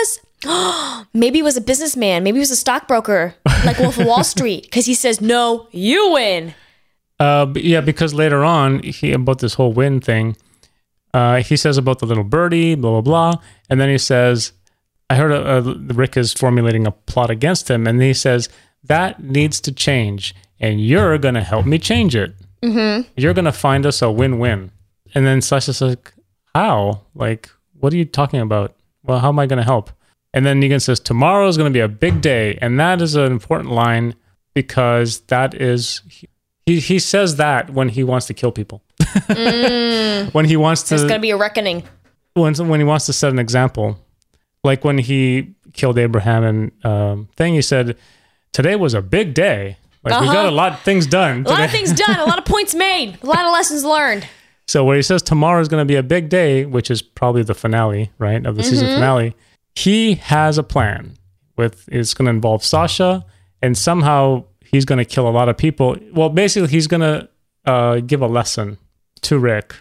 was a businessman. Maybe he was a stockbroker, like Wolf of Wall Street, because he says, no, you win. Yeah, because later on, about this whole win thing, he says about the little birdie, blah, blah, blah. And then he says, I heard Rick is formulating a plot against him. And he says, that needs to change. And you're going to help me change it. Mm-hmm. You're going to find us a win-win. And then Sasha's like, how? Like, what are you talking about? Well, how am I going to help? And then Negan says, tomorrow is going to be a big day. And that is an important line because that is... He says that when he wants to kill people. When he wants to... There's going to be a reckoning. When he wants to set an example. Like when he killed Abraham and he said, today was a big day. Like, we got a lot of things done today. A lot of things done. A lot of points made. A lot of lessons learned. So where he says tomorrow is going to be a big day, which is probably the finale, right, of the season finale, he has a plan. It's going to involve Sasha, and somehow he's going to kill a lot of people. Well, basically, he's going to give a lesson to Rick,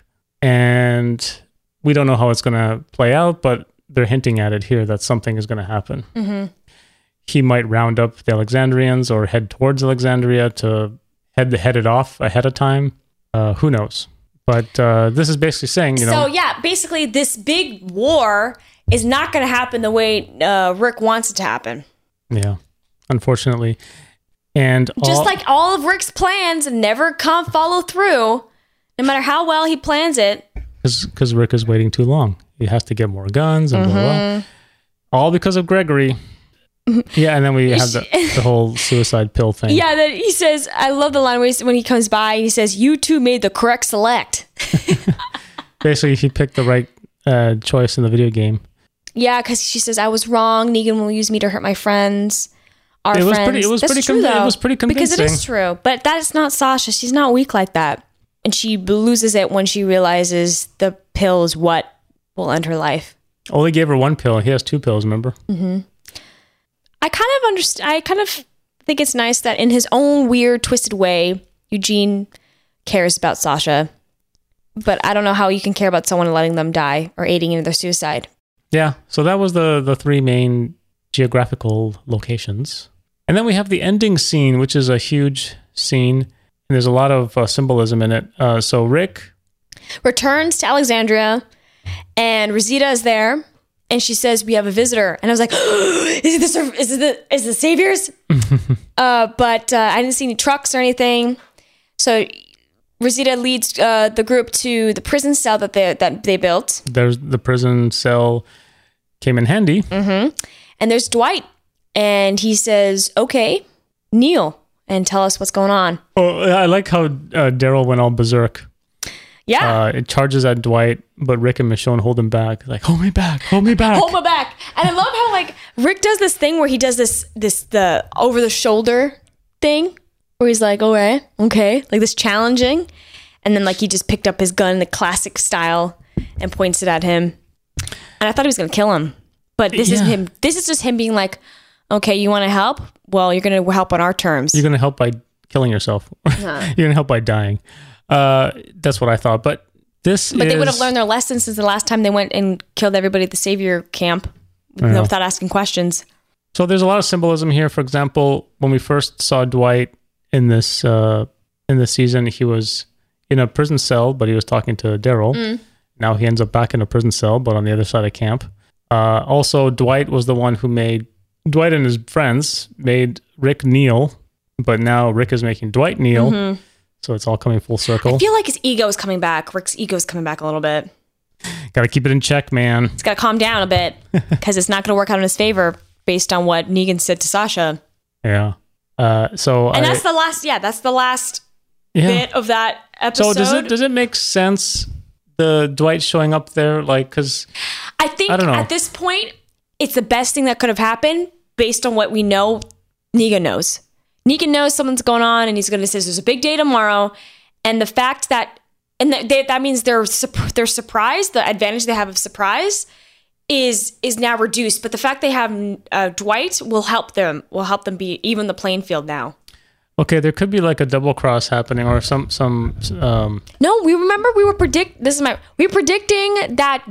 and we don't know how it's going to play out, but they're hinting at it here that something is going to happen. Mm-hmm. He might round up the Alexandrians or head towards Alexandria to head it off ahead of time. Who knows? But this is basically saying, So, yeah, basically this big war is not going to happen the way Rick wants it to happen. Yeah, unfortunately. And just like all of Rick's plans never follow through, no matter how well he plans it. Because Rick is waiting too long. He has to get more guns and blah, blah, blah. All because of Gregory. Yeah, and then we have the whole suicide pill thing. Yeah, that he says, I love the line when he comes by, he says, you two made the correct select. Basically, he picked the right choice in the video game. Yeah, because she says, I was wrong. Negan will use me to hurt my friends. It was pretty convincing. Because it is true. But that is not Sasha. She's not weak like that. And she loses it when she realizes the pill is what will end her life. Only gave her one pill. He has 2 pills, remember? Mm-hmm. I kind of think it's nice that in his own weird, twisted way, Eugene cares about Sasha. But I don't know how you can care about someone and letting them die or aiding in their suicide. Yeah, so that was the 3 main geographical locations. And then we have the ending scene, which is a huge scene. And there's a lot of symbolism in it. So Rick returns to Alexandria and Rosita is there. And she says, we have a visitor. And I was like, is it the Saviors? But I didn't see any trucks or anything. So Rosita leads the group to the prison cell that they built. There's the prison cell came in handy. Mm-hmm. And there's Dwight. And he says, okay, kneel and tell us what's going on. Oh, I like how Daryl went all berserk. Yeah. It charges at Dwight, but Rick and Michonne hold him back. Like, hold me back. Hold me back. Hold me back. And I love how, like, Rick does this thing where he does the over-the-shoulder thing, where he's like, all right, okay, like this challenging. And then, like, he just picked up his gun in the classic style and points it at him. And I thought he was going to kill him. But this is him. This is just him being like, okay, you want to help? Well, you're going to help on our terms. You're going to help by killing yourself. You're going to help by dying. That's what I thought. But they would have learned their lesson since the last time they went and killed everybody at the Savior camp without asking questions. So there's a lot of symbolism here. For example, when we first saw Dwight in this season, he was in a prison cell, but he was talking to Daryl. Now he ends up back in a prison cell, but on the other side of camp. Also, Dwight and his friends made Rick kneel, but now Rick is making Dwight kneel. Mm-hmm. So it's all coming full circle. I feel like his ego is coming back. Rick's ego is coming back a little bit. Got to keep it in check, man. It's got to calm down a bit because it's not going to work out in his favor based on what Negan said to Sasha. Yeah. That's the last bit of that episode. So does it make sense, the Dwight showing up there? Like, because I think at this point, it's the best thing that could have happened based on what we know Negan knows. Negan knows something's going on, and he's going to say there's a big day tomorrow. And the fact that, that means they're surprised, the advantage they have of surprise is now reduced. But the fact they have Dwight will help them be even the playing field now. Okay, there could be like a double cross happening, or some. No, we were predicting that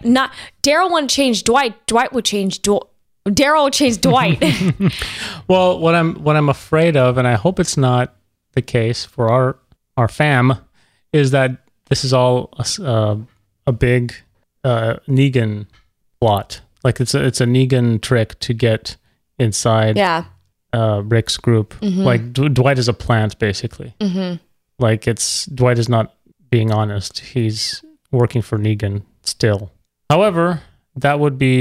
Daryl wouldn't change Dwight. Dwight would change Daryl would change Dwight. Well, what I'm afraid of, and I hope it's not the case for our fam, is that this is all a big Negan plot. Like it's a Negan trick to get inside. Yeah. Rick's group. Mm-hmm. Like Dwight is a plant, basically. Mm-hmm. Like Dwight is not being honest. He's working for Negan still. However, that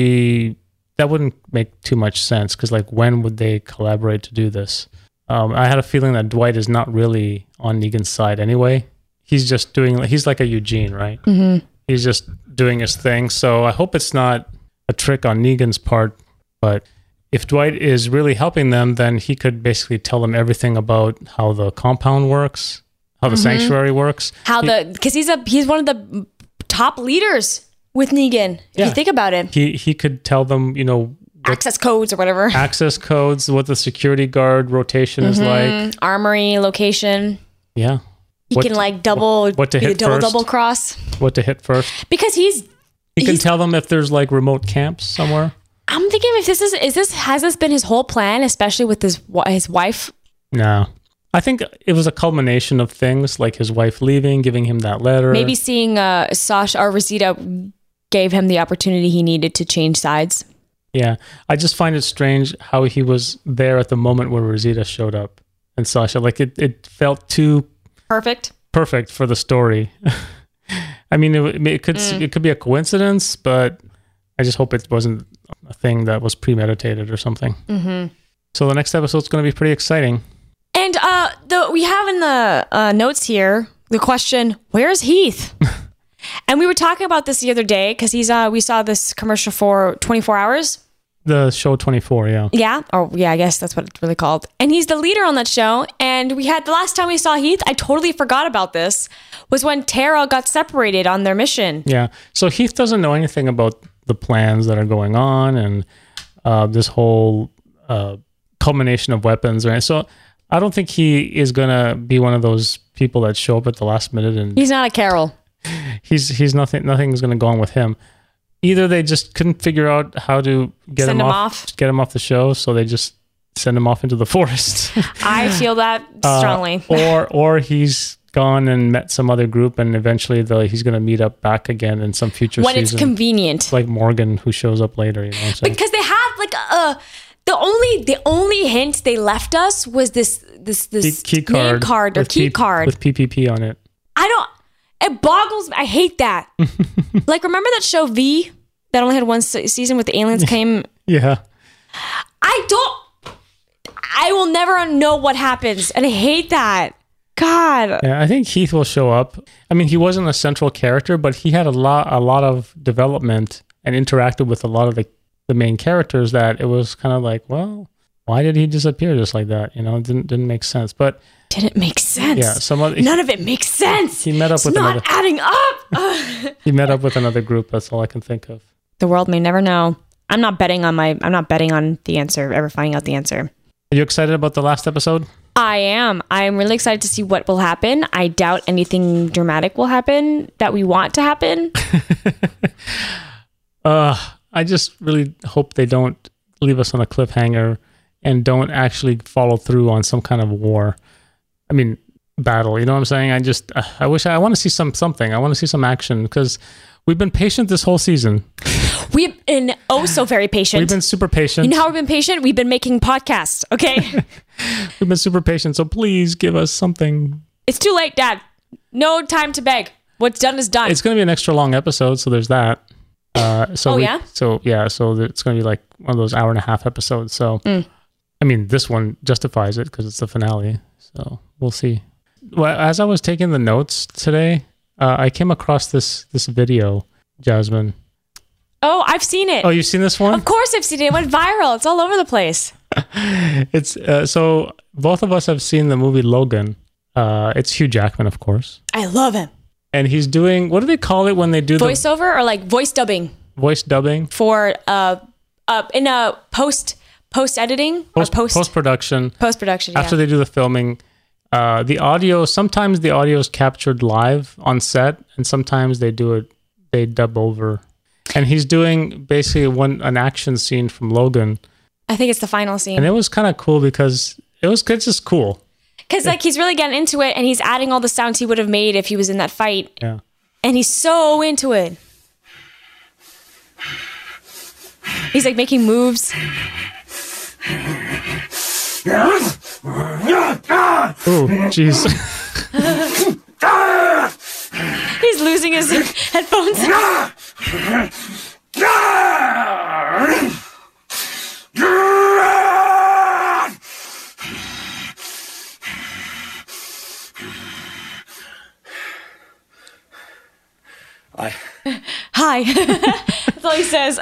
wouldn't make too much sense, because like, when would they collaborate to do this? I had a feeling that Dwight is not really on Negan's side anyway. He's like a Eugene, right? Mm-hmm. He's just doing his thing. So I hope it's not a trick on Negan's part, but if Dwight is really helping them, then he could basically tell them everything about how the compound works, how the sanctuary works. Because he's one of the top leaders with Negan. If you think about it, he could tell them, access codes or whatever. Access codes, what the security guard rotation is like, armory location. Yeah, he can like double cross. What to hit first? Because he can tell them if there's like remote camps somewhere. I'm thinking if has this been his whole plan, especially with his wife? No. I think it was a culmination of things, like his wife leaving, giving him that letter. Maybe seeing Sasha or Rosita gave him the opportunity he needed to change sides. Yeah. I just find it strange how he was there at the moment where Rosita showed up and Sasha. Like it felt too perfect for the story. I mean, it could be a coincidence, but I just hope it wasn't a thing that was premeditated or something. Mm-hmm. So the next episode is going to be pretty exciting. And we have in the notes here the question, where's Heath? And we were talking about this the other day because we saw this commercial for 24 Hours. The show 24, yeah. Yeah? I guess that's what it's really called. And he's the leader on that show. And the last time we saw Heath, I totally forgot about this, was when Tara got separated on their mission. Yeah. So Heath doesn't know anything about the plans that are going on and this whole culmination of weapons. Right? So I don't think he is going to be one of those people that show up at the last minute. And he's not a Carol. He's nothing's going to go on with him. Either they just couldn't figure out how to get him off the show, so they just send him off into the forest. I feel that strongly. Or he's gone and met some other group, and eventually he's going to meet up back again in some future when season. It's convenient. Like Morgan, who shows up later. You know what I'm saying? Because they have like the only hint they left us was this key card with PPP on it. It boggles me. I hate that. Like, remember that show V that only had one season with the aliens came? Yeah. I will never know what happens, and I hate that. God. Yeah, I think Heath will show up. I mean, he wasn't a central character, but he had a lot of development and interacted with a lot of the main characters that it was kind of like, well, why did he disappear just like that? It didn't make sense. But didn't make sense. Yeah, none of it makes sense. He met up with another. It's not adding up. He met up with another group. That's all I can think of. The world may never know. I'm not betting on the answer. Ever finding out the answer. Are you excited about the last episode? I am. I'm really excited to see what will happen. I doubt anything dramatic will happen that we want to happen. I just really hope they don't leave us on a cliffhanger and don't actually follow through on some kind of war. I mean, battle. You know what I'm saying? I want to see something. I want to see some action because we've been patient this whole season. We've been so very patient. We've been super patient. You know how we've been patient? We've been making podcasts, okay? We've been super patient, so please give us something. It's too late, Dad. No time to beg. What's done is done. It's going to be an extra long episode, so there's that. So it's going to be like one of those 1.5-hour episodes. So, I mean, this one justifies it because it's the finale. So we'll see. Well, as I was taking the notes today, I came across this video, Jasmine. Oh, I've seen it. Oh, you've seen this one? Of course I've seen it. It went viral. It's all over the place. It's so both of us have seen the movie Logan. It's Hugh Jackman, of course. I love him. And he's doing, what do they call it when they do voiceover or like voice dubbing? Voice dubbing for in a post editing or post production. Post production. After they do the filming, the audio, sometimes the audio is captured live on set, and sometimes they dub over. And he's doing basically an action scene from Logan. I think it's the final scene. And it was kind of cool because it's just cool. Because like he's really getting into it, and he's adding all the sounds he would have made if he was in that fight. Yeah. And he's so into it. He's like making moves. Oh, jeez. He's losing his headphones. Hi. That's all he says.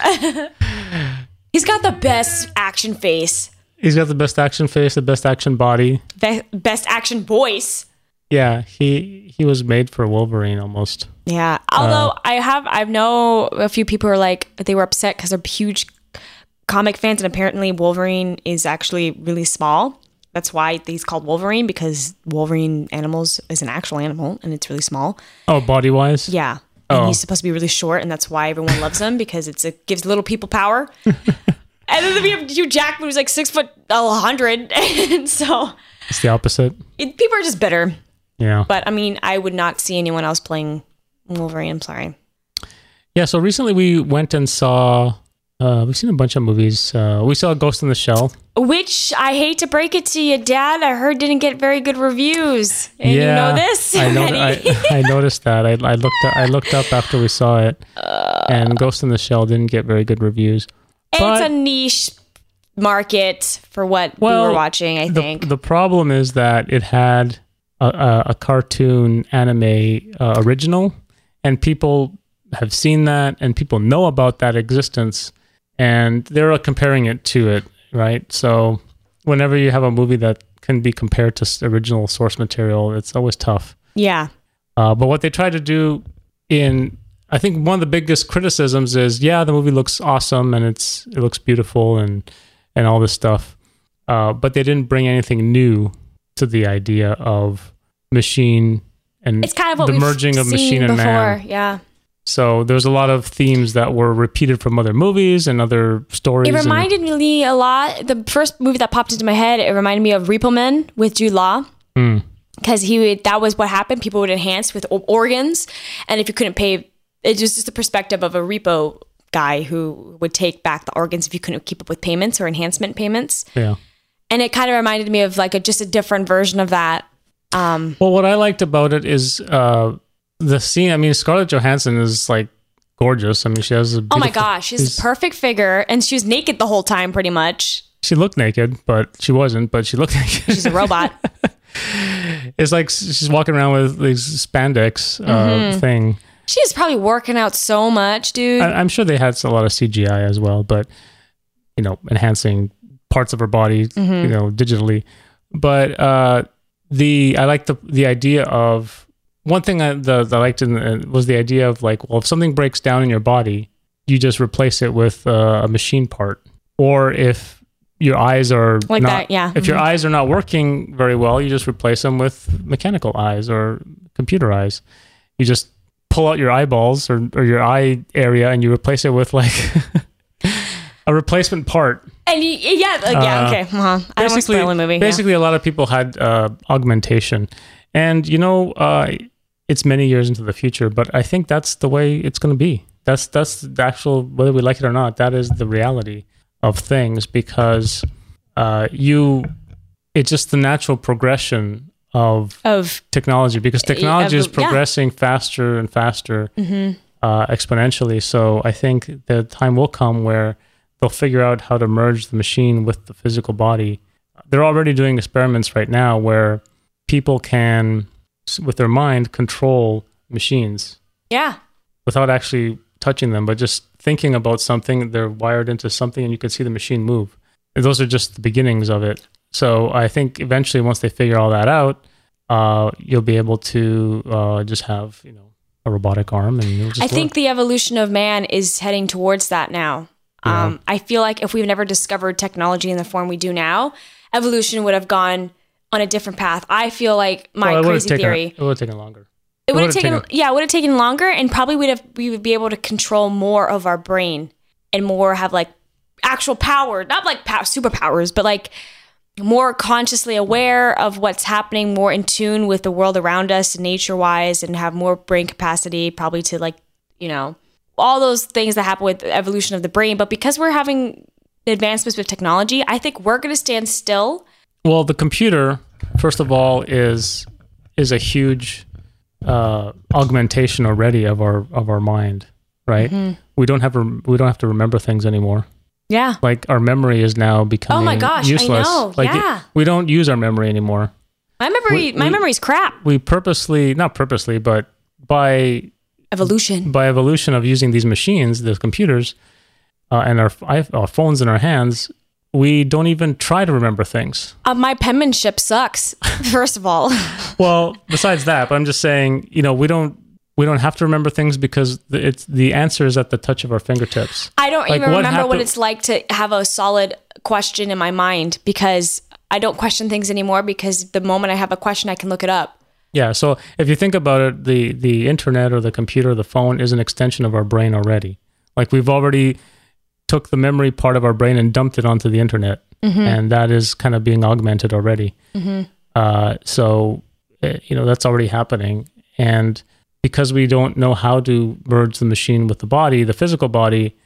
He's got the best action face. He's got the best action face, the best action body. Best action voice. Yeah, he was made for Wolverine almost. Yeah. Although I know a few people are like, they were upset because they're huge comic fans, and apparently Wolverine is actually really small. That's why he's called Wolverine, because Wolverine animals is an actual animal and it's really small. Oh, body-wise? Yeah. And he's supposed to be really short, and that's why everyone loves him, because it gives little people power. And then we have Hugh Jackman, who's like 6'100", and so it's the opposite. People are just bitter. Yeah. But I mean, I would not see anyone else playing Wolverine. I'm sorry. Yeah. So recently we went and saw. We've seen a bunch of movies. We saw Ghost in the Shell, which I hate to break it to you, Dad, I heard didn't get very good reviews. And you know this. I know. I noticed that. I looked up after we saw it, and Ghost in the Shell didn't get very good reviews. It's a niche market for what we were watching, I think. The problem is that it had a cartoon anime original, and people have seen that, and people know about that existence, and they're comparing it to it, right? So whenever you have a movie that can be compared to original source material, it's always tough. Yeah. But what they try to do I think one of the biggest criticisms is, the movie looks awesome and it looks beautiful and all this stuff. But they didn't bring anything new to the idea of machine and it's kind of what the we've merging of seen machine and before. man. Yeah. So there's a lot of themes that were repeated from other movies and other stories. It reminded me a lot. The first movie that popped into my head, it reminded me of Repo Man with Jude Law. Because that was what happened. People would enhance with organs. And if you couldn't pay, it was just the perspective of a repo guy who would take back the organs if you couldn't keep up with payments or enhancement payments. Yeah. And it kind of reminded me of like just a different version of that. Well, what I liked about it is the scene. I mean, Scarlett Johansson is like gorgeous. I mean, she has a beautiful, oh my gosh, she's a perfect figure, and she was naked the whole time pretty much. She looked naked, but she wasn't, but she looked naked. She's a robot. It's like she's walking around with these spandex thing. She's probably working out so much, dude. I'm sure they had a lot of CGI as well, but enhancing parts of her body, digitally. But I like the idea of, one thing that I liked was the idea of like, well, if something breaks down in your body, you just replace it with a machine part. Or if your eyes are like not, that, yeah. If your eyes are not working very well, you just replace them with mechanical eyes or computer eyes. You just pull out your eyeballs or your eye area and you replace it with like a replacement part. And okay. I don't want to spoil the movie. Basically, a lot of people had augmentation, and it's many years into the future, but I think that's the way it's going to be. That's the actual, whether we like it or not, that is the reality of things, because it's just the natural progression of technology, because technology is progressing faster and faster, exponentially. So I think the time will come where they'll figure out how to merge the machine with the physical body. They're already doing experiments right now where people can, with their mind, control machines. Yeah. Without actually touching them, but just thinking about something, they're wired into something and you can see the machine move. And those are just the beginnings of it. So I think eventually, once they figure all that out, you'll be able to just have, a robotic arm, and you'll just I think the evolution of man is heading towards that now. Yeah. I feel like if we've never discovered technology in the form we do now, evolution would have gone on a different path. I feel like my crazy theory. It would have taken longer. It would have taken longer, and probably we would be able to control more of our brain and more have like actual power, not like superpowers, but like more consciously aware of what's happening, more in tune with the world around us nature-wise, and have more brain capacity, probably to like, all those things that happen with the evolution of the brain. But because we're having advancements with technology, I think we're going to stand still. Well, the computer, first of all, is a huge augmentation already of our mind, right? Mm-hmm. We don't have to remember things anymore. Yeah. Like our memory is now becoming oh my gosh, useless. I know. Like we don't use our memory anymore. My memory's crap. We not purposely, but by evolution of using these machines, the computers, and our phones in our hands, we don't even try to remember things. My penmanship sucks, first of all. Well, besides that, but I'm just saying, we don't have to remember things because the answer is at the touch of our fingertips. I don't even remember what it's like to have a solid question in my mind, because I don't question things anymore, because the moment I have a question, I can look it up. Yeah, so if you think about it, the internet or the computer or the phone is an extension of our brain already. Like we've already took the memory part of our brain and dumped it onto the internet, and that is kind of being augmented already. So, that's already happening. And because we don't know how to merge the machine with the body, the physical body,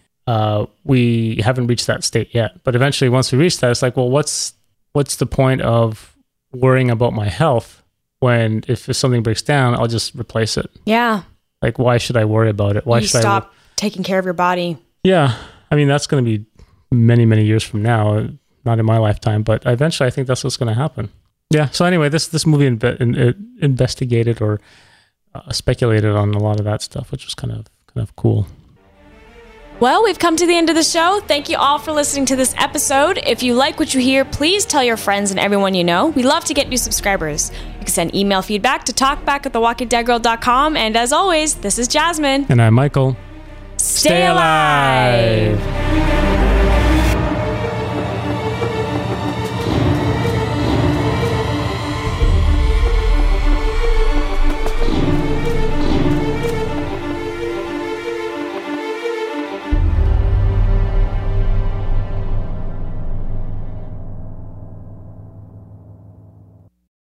we haven't reached that state yet. But eventually, once we reach that, it's like, well, what's the point of worrying about my health when if something breaks down, I'll just replace it? Yeah. Like, why should I worry about it? Why should I stop taking care of your body? Yeah. I mean, that's going to be many, many years from now, not in my lifetime, but eventually I think that's what's going to happen. Yeah. So anyway, this movie investigated or speculated on a lot of that stuff, which was kind of cool. Well, we've come to the end of the show. Thank you all for listening to this episode. If you like what you hear, please tell your friends and everyone you know. We love to get new subscribers. You can send email feedback to talkback@thewalkingdeadgirl.com. And as always, this is Jasmine. And I'm Michael. Stay alive.